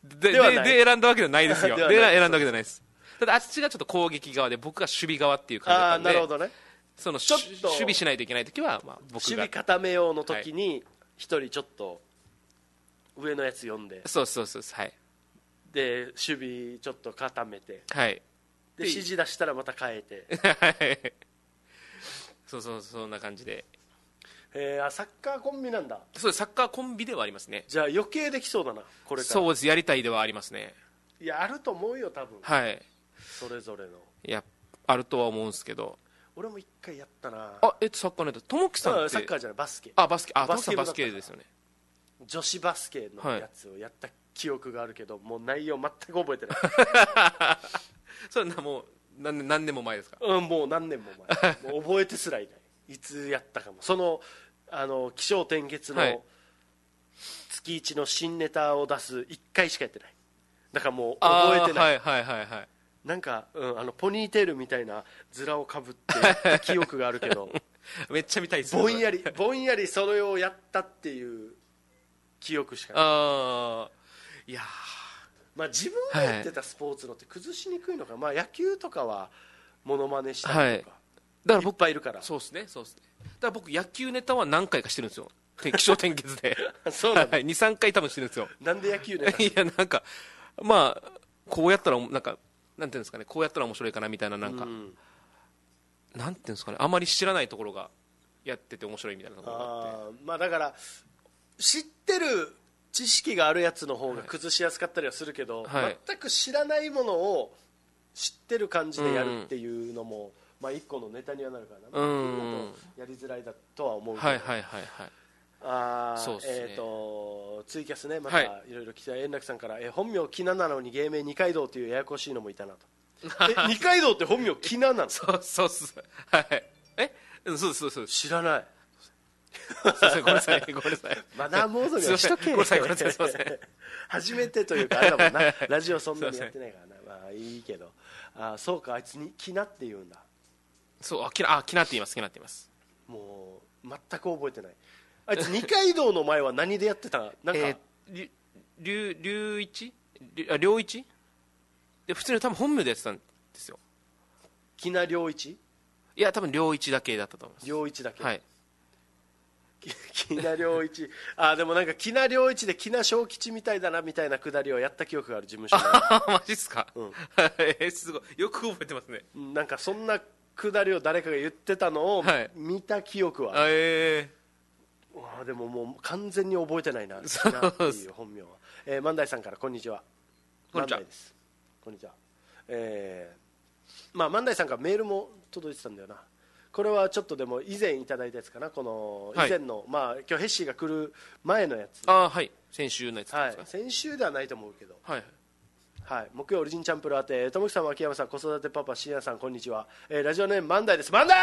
でではないでで選んだわけじゃないですよ。でではない選んだわけじゃないです。ただあっちがちょっと攻撃側で僕が守備側っていう感じだああったんで、 なるほどね。 そのちょっと守備しないといけないときは、まあ、僕が守備固めようの時に一人ちょっと上のやつ呼んで、 そうそうそうはいで守備ちょっと固めて、 はいで指示出したらまた変えてはいそうそうそんな感じで、 えー、あサッカーコンビなんだ。 そうですサッカーコンビではありますね。 じゃあ余計できそうだなこれから。 そうですやりたいではありますね。 いやあると思うよ多分、 はいそれぞれの。 いやあるとは思うんですけど。 俺も一回やったな。 あえっとサッカーのやつともきさんってサッカーじゃないバスケ。 あバスケあバスケ部だったバスケですよね。 女子バスケのやつをやった記憶があるけど、もう内容全く覚えてないそれなもう何年何年も前ですか。 うんもう何年も前もう覚えてすらいないいつやったかも。そのあの起承転結のはい月一の新ネタを出すいっかいしかやってない。だからもう覚えてない、 あーはいはいはいはいなんか、うん、あのポニーテールみたいなズラをかぶってやった記憶があるけどめっちゃ見たいですねぼんやりぼんやりそれをやったっていう記憶しかない。 ああいやまあ、自分がやってたスポーツのって崩しにくいのか、まあ、野球とかはモノマネしたりとか、 だからいっぱいいるから。 そうですねそうですね。だから僕野球ネタは何回かしてるんですよ。気象転結でそうなんだ、 はいにさんかい多分してるんですよ。 なんで野球ネタいやなんかまあこうやったらなんかなんていうんですかねこうやったら面白いかなみたいななんか、 うんなんていうんですかねあまり知らないところがやってて面白いみたいなところがあってあーまあだから知ってる知識があるやつの方が崩しやすかったりはするけど、 はい全く知らないものを知ってる感じでやるっていうのも、まあ一個のネタにはなるからな、 うんやりづらいだとは思うけど、 はいはいはいはいあそうっすねえー、とツイキャスねまたはいいろいろ来た円楽さんから、え本名キナなのに芸名二階堂というややこしいのもいたなとえ二階堂って本名キナなの？ そうそうっすはいえうんそうですそうですそうです知らない。 すいませんごめんなさいごめんなさいマナーモードにはしとけ。 すいませんごめんなさいごめんなさいすいません初めてというかあれだもんなラジオそんなにやってないからな。まあいいけど、あそうかあいつにキナって言うんだ。 そうあきなあきなって言いますきなって言います。 もう全く覚えてない。あいつ二階堂の前は何でやってたなんか、 えー、りゅ龍一りゅあ良一で普通に多分本名でやってたんですよ。 キナ良一いや多分良一だけだったと思います。 良一だけ、 はいきな良一あでもなんかきな良一できな小吉みたいだなみたいなくだりをやった記憶がある事務所あマジっすか、 うんえーすごいよく覚えてますね。 になんかそんなくだりを誰かが言ってたのをはい見た記憶は、 あえうわでももう完全に覚えてないなきなっていう本名は、えー、万代さんからこんにちは。 こんにちは万代ですこんにちは。えーまあ万代さんからメールも届いてたんだよな。これはちょっとでも以前いただいたやつかな。この以前の、まあ今日ヘッシーが来る前のやつ、 ー、あはい先週のやつですか。 はい、先週ではないと思うけど、 はいはい、木曜オリジンチャンプル宛て、ともきさん、秋山さん、子育てパパ、しんやさん、こんにちは、えーラジオネーム万代です。万代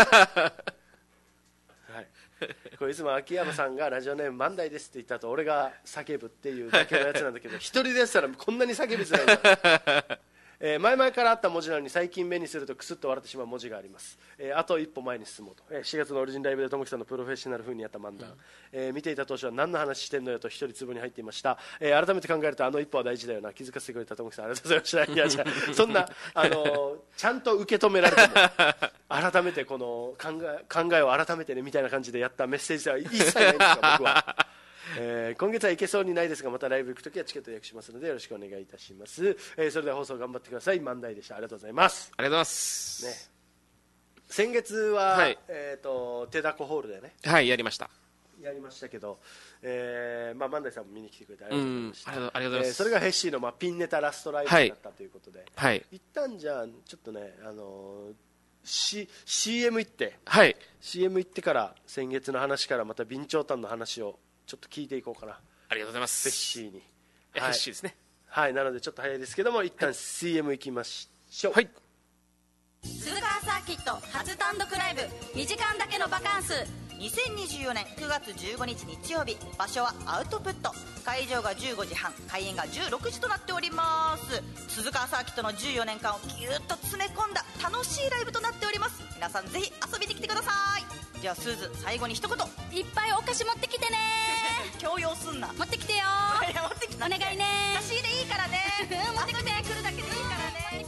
はいこれいつも秋山さんがラジオネーム万代ですって言った後俺が叫ぶっていうだけのやつなんだけど一人でやってたらこんなに叫びづらいんだえー前々からあった文字なのに最近目にするとクスッと笑ってしまう文字があります、えーあと一歩前に進もうと、えーしがつのオリジンライブでともきさんのプロフェッショナル風にやった漫談、えー見ていた当初は何の話してんのよと一人壺に入っていました、えー改めて考えるとあの一歩は大事だよな。気づかせてくれたともきさんありがとうございました。いやじゃあそんな、あのーちゃんと受け止められても改めてこの考え、考えを改めてねみたいな感じでやったメッセージでは一切ないんですが僕はえー今月は行けそうにないですがまたライブ行くときはチケット予約しますのでよろしくお願いいたします、えーそれでは放送頑張ってください。万代でした。ありがとうございます、 ありがとうございます。 ね、先月は、 はいえー、と手だこホールでねはいやりました。 やりましたけど、えーまあ、万代さんも見に来てくれてありがとうございました。 うんありがとうありがとうございますえーそれがヘッシーの、まあ、ピンネタラストライブになったということで、 はい一旦じゃあちょっとね、あのー C、シーエム 行ってはいシーエム 行ってから先月の話からまた備長炭の話をちょっと聞いていこうかな。 ありがとうございまヘッす。 シーにヘッシーですね。 はい、なのでちょっと早いですけども一旦 シーエム 行きましょう。 はい鈴川サーキット初単独ライブにじかんだけのバカンスにせんにじゅうよねんくがつじゅうごにち日曜日、場所はアウトプット、会場がじゅうごじはん、開演がじゅうろくじとなっております。鈴川サーキットのじゅうよねんかんをぎゅっと詰め込んだ楽しいライブとなっております。皆さんぜひ遊びに来てください。ではスーズ最後に一言いっぱいお菓子持ってきてね強要すんな持ってきてよいや持ってきてお願いね。 差し入れいいからね。 持ってきて、来るだけでいいからね。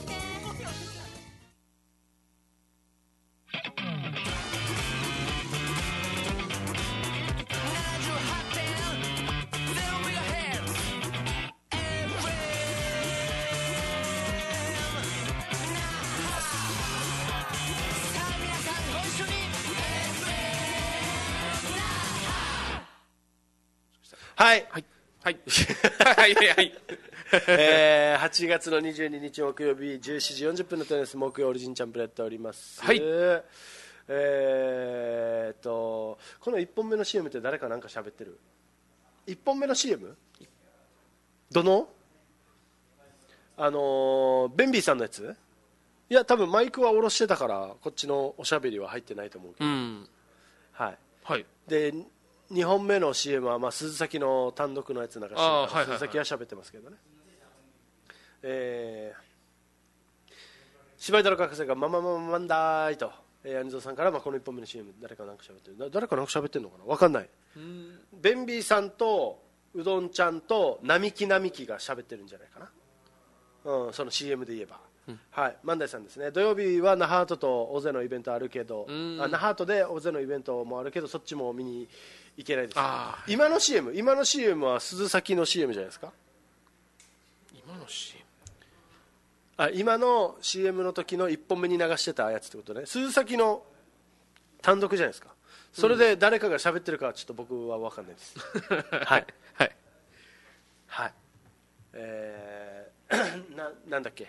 はいはいはいはいはいはいえー、はちがつのにじゅうににち木曜日じゅうしちじよんじゅっぷんのテニス木曜オリジンチャンプルやっております。 はいえー、っとこのいっぽんめの シーエム って誰かなんか喋ってる？いっぽんめの シーエム？ どのあのー、ベンビーさんのやつ？いや多分マイクは下ろしてたからこっちのおしゃべりは入ってないと思うけど、 うんはいはいでにほんめの シーエム はまあ鈴崎の単独のやつ流してるから、 あーはいはいはい鈴崎は喋ってますけどね。えー、芝居太郎学生がマママママンダーイと、えー、アニゾーさんから、まあ、このいっぽんめの シーエム 誰かなんか喋ってるだ誰かなんか喋ってるのかな分かんない。ベンビーさんとうどんちゃんと並木並木が喋ってるんじゃないかな、うん、その シーエム で言えば、うん、はい、万代さんですね。土曜日は那覇アートと大勢のイベントあるけど、あ那覇アートで大勢のイベントもあるけどそっちも見にいけないです、ね、今の シーエム 今の シーエム は鈴崎の シーエム じゃないですか。 今の シーエムあ今の シーエム の時のいっぽんめに流してたやつってことね。鈴崎の単独じゃないですか。それで誰かが喋ってるかはちょっと僕は分かんないですはいはいはいえー、な, なんだっけ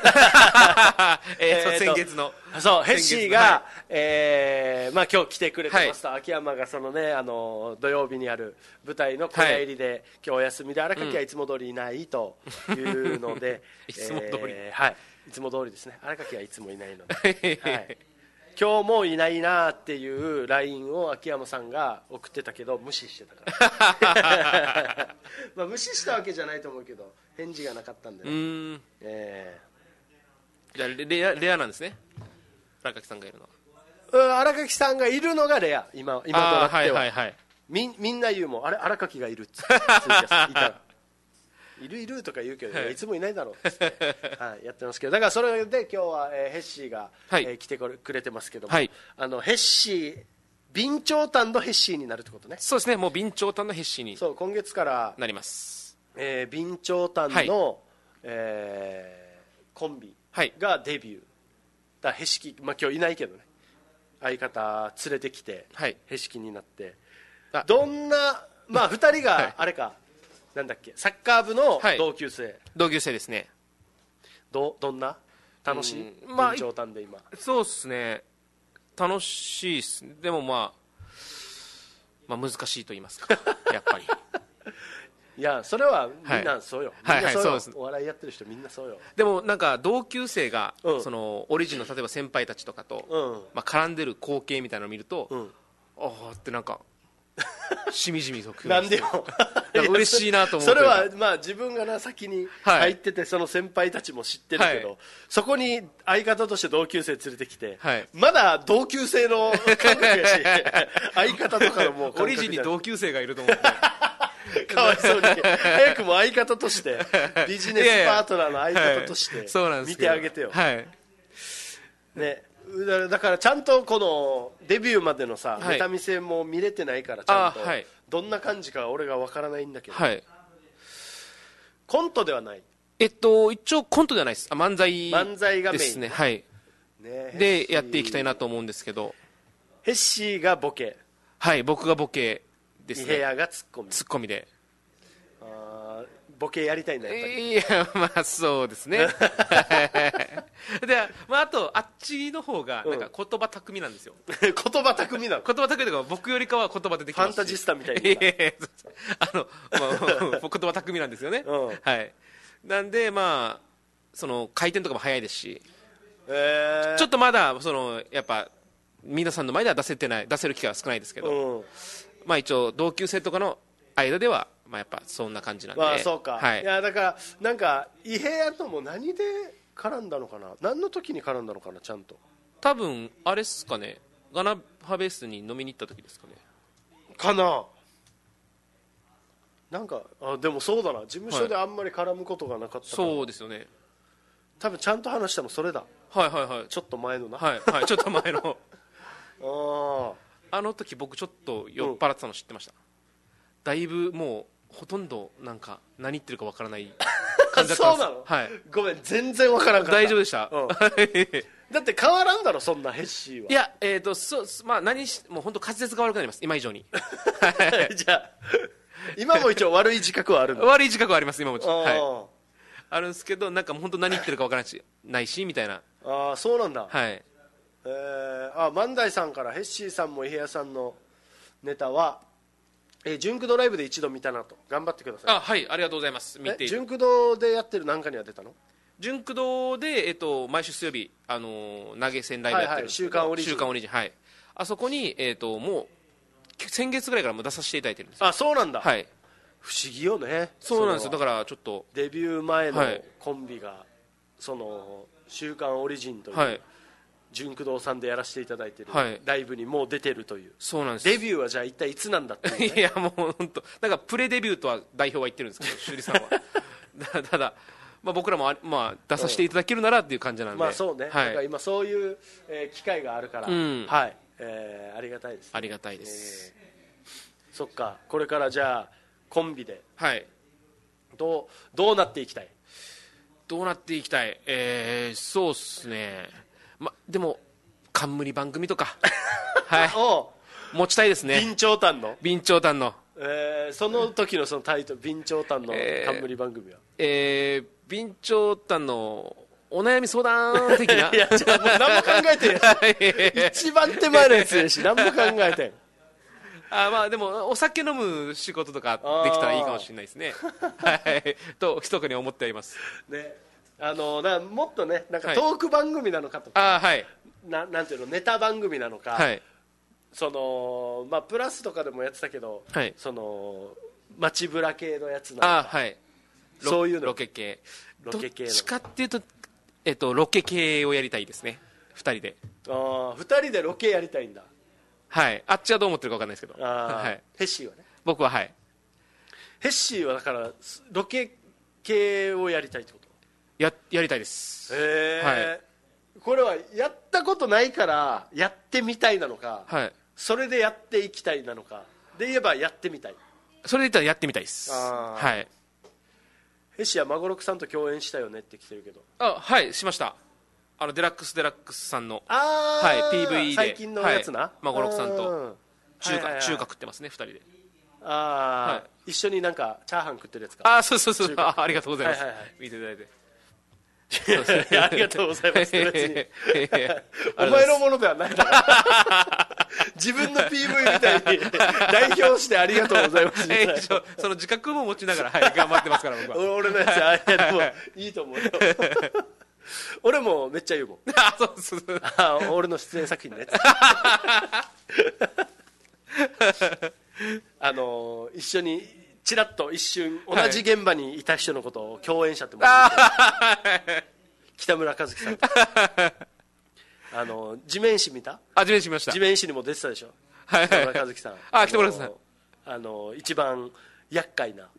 えー、先月のそうヘッシーが、 はいえーまあ、今日来てくれてますと、はい、秋山がその、ね、あの土曜日にある舞台の小屋入りで、はい、今日お休みで荒垣はいつも通りいないというので、 うん、いつも通り、 えー、はい、いつも通りですね。荒垣はいつもいないので、はい、今日もいないなっていう ライン を秋山さんが送ってたけど無視してたからまあ無視したわけじゃないと思うけど返事がなかったんで、ね、うーん、えー、じゃあレア、レアなんですね荒垣さんがいるのは。 うん荒垣さんがいるのがレア 今, 今となっては、 はいはいはい、 み, みんな言うもんあれ荒垣がいるっつっていたらいるいるとか言うけど、ね、いつもいないだろうって、はい、やってますけどだからそれで今日は、えー、ヘッシーが、はいえー、来てくれてますけども、はい、あのヘッシー備長炭のヘッシーになるってことね。 そうですねもう備長炭のヘッシーにそう今月からなります、 えー、備長炭の、はいえー、コンビがデビュー、はい、だヘシキ、まあ、今日いないけどね相方連れてきて、はい、ヘシキになってどんなまあふたりがあれか、はいなんだっけサッカー部の同級生、はい、 同級生ですね。 ど, どんな楽しい、うん、まあ長短で今そうですね楽しいっす。でも、まあ、まあ難しいと言いますかやっぱりいやそれはみんなそうよ、 はい、 みんなそうよ、 はいはい、そうです。 お笑いやってる人みんなそうよ。 でもなんか同級生が、うん、そのオリジンの例えば先輩たちとかと、うんまあ、絡んでる光景みたいなのを見ると、うん、ああってなんかしみじみとくるなんでよ嬉しいなと思う。 それはまあ自分がな先に入ってて、はい、その先輩たちも知ってるけど、はい、そこに相方として同級生連れてきて、はい、まだ同級生の感覚やし相方とかのもう感覚オリジンに同級生がいると思ってかわいそうに早くも相方としてビジネスパートナーの相方として見てあげてよ、 はいね、だからちゃんとこのデビューまでのさ、はい、ネタ見せも見れてないからちゃんと、はい、どんな感じか俺がわからないんだけど、はい、コントではない。 えっと一応コントではないです。あ漫才漫才がメインですね、はいね、でやっていきたいなと思うんですけどヘッシーがボケはい僕がボケですね。 イヘアがツッコミツッコミであボケやりたいんだやっぱり。 いやまあそうですねで、まあ、あとあっちの方がなんか言葉巧みなんですよ、うん、 言葉巧みなの。 言葉巧みとか僕よりかは言葉出てきますしファンタジスタみたいにあの、まあ、言葉巧みなんですよね、うん、はいなんでまあその回転とかも早いですし、えー、ちょっとまだそのやっぱ皆さんの前では出せてない出せる機会は少ないですけど、うん、まあ一応同級生とかの間ではまあやっぱそんな感じなんで、 まあそうか、 はい、 いやだからなんかイヘアとも何で絡んだのかな、何の時に絡んだのかな、ちゃんと多分あれっすかね、ガナハベースに飲みに行った時ですかね。 かななんかあでもそうだな、事務所であんまり絡むことがなかったから、 はい、そうですよね。 多分ちゃんと話したのそれだ。 はいはいはい。 ちょっと前のな。 はいはい、ちょっと前のああの時僕ちょっと酔っ払ってたの知ってました、うん、だいぶもうほとんどなんか何言ってるかわからない感じだったんです。 そうなの、 はい、 ごめん全然わからんかった。 大丈夫でした、うん、 だって変わらんだろそんなヘッシーは。 いやえっ、ー、とそうまあ何しもう本当滑舌が悪くなります今以上にじゃあ今も一応悪い自覚はあるの悪い自覚はあります今も、はい、あるんですけどなんかもう本当何言ってるかわからないしみたいな。 ああそうなんだ。 はい。 えー、あ万代さんからヘッシーさんも伊平屋さんのネタは、えー、ジュンクドライブで一度見たなと。頑張ってください。 あはいありがとうございます。見てジュンクドでやってる何かには出たの？ ジュンクドで、えっと、毎週水曜日、あのー、投げ銭ライブやってるんですけど、 はいはい、週刊オリジン、 週刊オリジン、はい、あそこに、えっと、もう先月ぐらいからも出させていただいてるんですよ。 あそうなんだ、 はい、 不思議よね。 そうなんですよ。だからちょっとデビュー前のコンビが、はい、その週刊オリジンという、はい、純駆動さんでやらせていただいているライブにもう出てるという。 そうなんです。 デビューはじゃあ一体いつなんだっていう、ね、 いやもう本当なんかプレデビューとは代表は言ってるんですけど修理さんはただ、まあ、僕らも、まあ、出させていただけるならっていう感じなんで、 まあそうね、 はい、 だから今そういう、えー、機会があるから、うんはいえー、ありがたいです、ね、 ありがたいです、 えー、そっか。これからじゃあコンビで、 はい、 どう、どうなっていきたい？ どうなっていきたい、えー、そうっすね、ま、でも冠番組とかはいお持ちたいですね。 備長炭の備長炭の、 えー、その時のそのタイトル備長炭の冠番組は、 えー、備長炭のお悩み相談的ないやじゃあもう何も考えてん一番手前のやつやし何も考えてんあまあでもお酒飲む仕事とかできたらいいかもしれないですねはいと密かに思っておりますね。あのなもっとねなんかトーク番組なのかとか、 はい、あはいななんていうのネタ番組なのか、はい、そのまあプラスとかでもやってたけど、はい、その街ブラ系のやつなのか、 あはいそういうのロケ系ロケ系のどっちかっていうと、えっと、ロケ系をやりたいですねふたりで。 あふたりでロケやりたいんだ。 はいあっちはどう思ってるか分かんないですけど、 はい、ヘッシーはね。 僕ははいヘッシーはだからロケ系をやりたいってこと？ ややりたいです。 へえ、はい、これはやったことないからやってみたいなのか、はい、それでやっていきたいなのかで言えばやってみたい。 それで言ったらやってみたいです。はいヘッシーはマゴロクさんと共演したよねって来てるけど。 あはいしました。あのデラックスデラックスさんのあ、 はい、ピーブイ で最近のやつな、はい、 マゴロクさんと中華、はいはいはい、中華食ってますねふたりで。 あ、はい、一緒になんかチャーハン食ってるやつか。 あそうそうそうあありがとうございます、はいはいはい、見ていただいていやありがとうございます別にお前のものではないだろ自分の ピーブイ みたいに代表してありがとうございますみたいなその自覚も持ちながら、はい、頑張ってますから僕は俺のやつあいやでもいいと思うよ俺もめっちゃ言うもんあそうそうそうあ俺の出演作品のやつあの一緒にちらっと一瞬同じ現場にいた人のことを共演者って思って北村一樹さんあの地面師見た？ あ地面師見ました。 地面師にも出てたでしょ、 はい、 北村一樹さんあ北村さんあの一番厄介な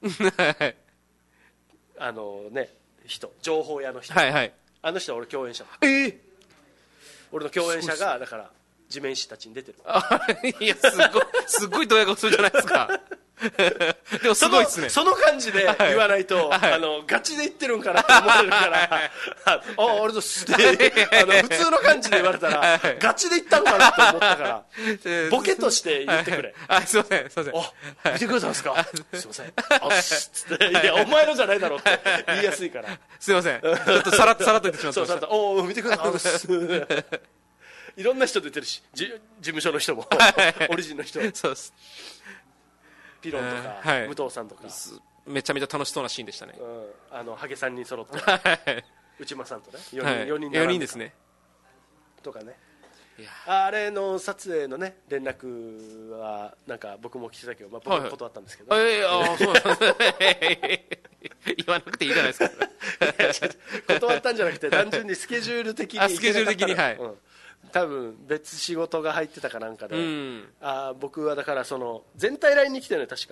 あのね人情報屋の人、 はいはい、 あの人は俺共演者。 えー、 俺の共演者がだから地面師たちに出てる。 あいやすごいすごいドヤ顔するじゃないですかでもすごいっすね。 その感じで言わないと、はい、あのガチで言ってるんかなって思われるからああれですってあの普通の感じで言われたらガチで言ったんかなと思ったからボケとして言ってくれ。 あすいませんすいませんあ見てくださいますかすいませんあっつっていやお前のじゃないだろって言いやすいからすいませんちょっとさらっとさらっと言ってしまってました。 おお見てくださいいろんな人出てるしじ事務所の人もオリジンの人そうですピロンとか、はい、武藤さんとかめちゃめちゃ楽しそうなシーンでしたね、 うん、あのハゲさんに揃って内間さんとねよにん、 はい、よにん, よにんですねとかね。いやあれの撮影のね連絡はなんか僕も聞いてたけど、まあ、僕は断ったんですけど、 はいはい、えー、あそうなん言わなくていいじゃないですか断ったんじゃなくて単純にスケジュール的に行けなかった。 スケジュール的にはい、うん多分別仕事が入ってたかなんかで、 うん、 あ僕はだからその全体ラインに来てるね確か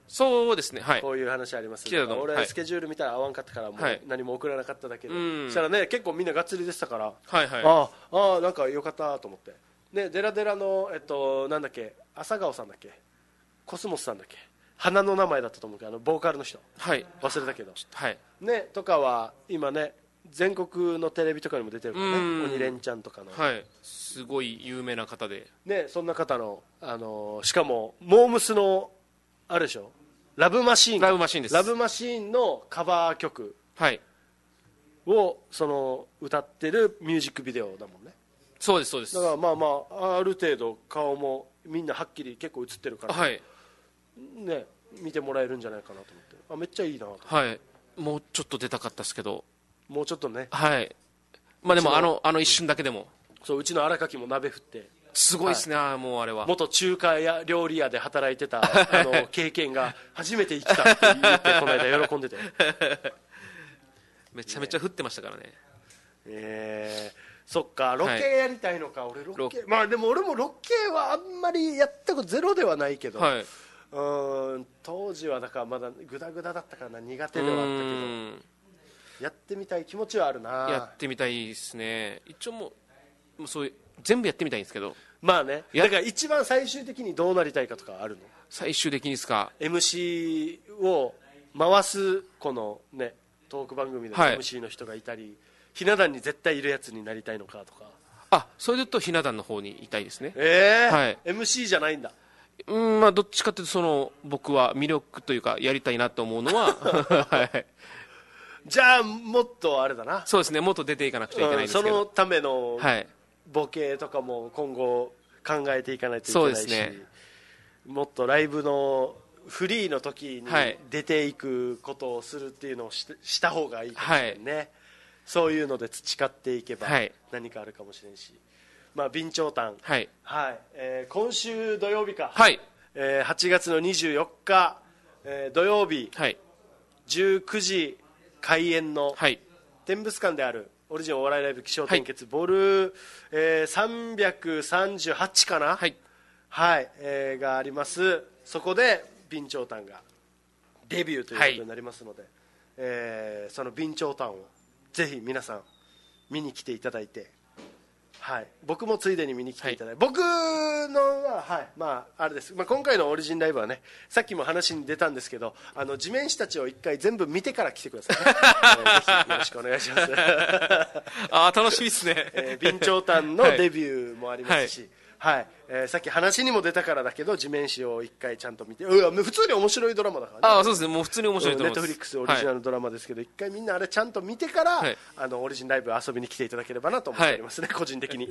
そうですね、はい、 こういう話あります来てたと思う、 俺、 はい、 スケジュール見たら合わんかったからもはいう何も送らなかっただけで、 うんそしたらね結構みんながっつりでしたから、 はいはい、 ああなんかよかったと思って、ね、デラデラの、えっと、なんだっけ朝顔さんだっけコスモスさんだっけ花の名前だったと思うけどあのボーカルの人、 はい、 忘れたけど、 はいね、とかは今ね全国のテレビとかにも出てるからね、鬼レンちゃんとかの、 はい、すごい有名な方で、 ね、そんな方の、あのーしかもモームスのあるでしょラブマシーンラブマシーンですラブマシーンのカバー曲はいをその歌ってるミュージックビデオだもんね。 そうですそうですだからまあまあある程度顔もみんなはっきり結構映ってるから、 はいね、見てもらえるんじゃないかなと思ってあめっちゃいいなと、 はいもうちょっと出たかったですけどもうちょっとね、 はいまあでもうちのあのあの一瞬だけでもそううちの荒垣も鍋振ってすごいですね、はい、もうあれは元中華や料理屋で働いてたあの経験が初めて生きたって言ってこの間喜んでてめちゃめちゃ降ってましたからねえー、そっかロケやりたいのか、はい、俺ロケロまあでも俺もロケはあんまりやったことゼロではないけど、 はい、 うーん当時はだからまだグダグダだったからな苦手ではあったけどやってみたい気持ちはあるなやってみたいですね一応もうもうそういう全部やってみたいんですけどまあねだから一番最終的にどうなりたいかとかあるの最終的にですかエムシー を回すこのねトーク番組で エムシー の人がいたり、はい、ひな壇に絶対いるやつになりたいのかとかあそれで言うとひな壇の方にいたいですねええーはい、 エムシー じゃないんだうんまあどっちかというとその僕は魅力というかやりたいなと思うのは、はい、 じゃあもっとあれだなそうですねもっと出ていかなくちゃいけないんですけど、 うん、そのためのはいボケとかも今後考えていかないといけないし、 そうですね、 もっとライブのフリーの時に出ていくことをするっていうのを し, した方がいいかもしれんね、はい、そういうので培っていけば何かあるかもしれんし、まあ、備長炭、 はいはいえー、今週土曜日か、 はいえー、はちがつのにじゅうよっか、えー、土曜日、はい、じゅうくじ開演の天物館であるオリジンお笑いライブ起承転結、はい、ボル、えー、さんびゃくさんじゅうはちかな、はいはいえー、があります。そこで備長炭がデビューということになりますので、はいえー、その備長炭をぜひ皆さん見に来ていただいて、はい、僕もついでに見に来ていただいて、はい、僕のは、はいまあ、あれです、まあ、今回のオリジンライブはねさっきも話に出たんですけどあの地面師たちを一回全部見てから来てください、ねえー、ぜひよろしくお願いしますあ楽しみですね、 えー、備長炭のデビューもありますし、はいはいえー、さっき話にも出たからだけど地面師を一回ちゃんと見てう普通に面白いドラマだからねあそうですねもう普通に面白いと思いますネットフリックスオリジナルドラマですけど、はい、一回みんなあれちゃんと見てから、はい、あのオリジンライブ遊びに来ていただければなと思っておりますね、はい、個人的に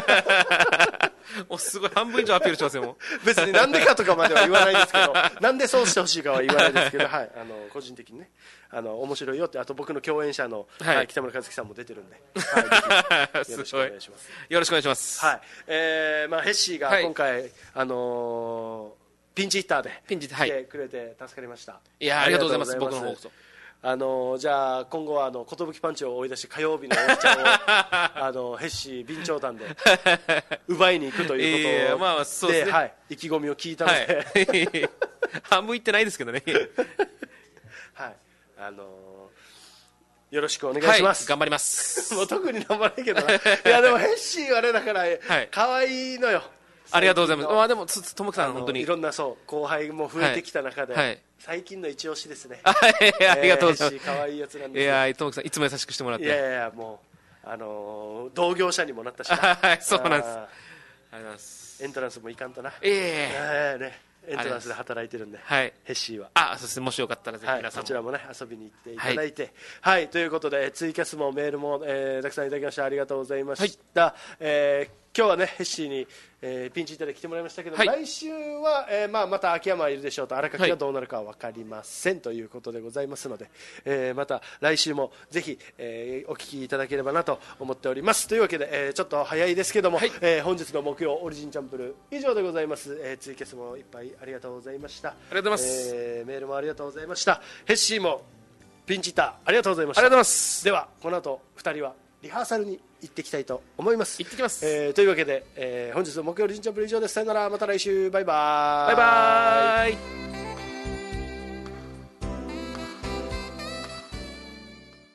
おすごい半分以上アピールしてますよもう別になんでかとかまでは言わないですけどなんでそうしてほしいかは言わないですけど、はい、あの個人的にねあの面白いよってあと僕の共演者の、はいはい、北村和樹さんも出てるんで、はい、ぜひよろしくお願いしますよろしくお願いします、 はいえーまあ、ヘッシーが今回、はいあのー、ピンチヒッターで来てくれて助かりました、はい、 いやありがとうございます僕の方こそあのー、じゃあ今後はあの寿パンチを追い出し火曜日のおっちゃんをあのヘッシー備長炭で奪いに行くということで、まあそうですねはい、意気込みを聞いたので、 はい、半分いってないですけどねはいあのー、よろしくお願いします、 はい、頑張りますもう特に頑張らないけどないやでもヘッシーはあれだから、はい、可愛いのよありがとうございます。まあでもつともきさん本当にいろんなそう後輩も増えてきた中で、はいはい、最近の一押しですね。 ありがとうございます。 可愛いやつなんです。 いやともきさんいつも優しくしてもらって。 いやいやもうあのー、同業者にもなったし。 はいそうなんです。ありがとうございます。 エントランスもいかんとな。 えええー、ね。エントランスで働いてるんで、 はい、 ヘッシーはあそうですねもしよかったらぜひ皆さんも、 はい、こちらもね遊びに行っていただいて、はい、はい、ということでツイキャスもメールも、えー、たくさんいただきましてありがとうございました、はいえー今日はねヘッシーに、えー、ピンチヒッターで来てもらいましたけど、はい、来週は、えーまあ、また秋山いるでしょうと荒垣がどうなるかは分かりません、はい、ということでございますので、えー、また来週もぜひ、えー、お聞きいただければなと思っておりますというわけで、えー、ちょっと早いですけども、はいえー、本日の木曜オリジンチャンプル以上でございます、えー、ツイキャスもいっぱいありがとうございましたありがとうございます、 えー、メールもありがとうございましたヘッシーもピンチヒッターありがとうございましたありがとうございますではこの後ふたりはリハーサルに行ってきたいと思います行ってきます、 えー、というわけで、えー、本日の木曜オリジンチャンプル以上ですさよならまた来週バイバーイバイバーイ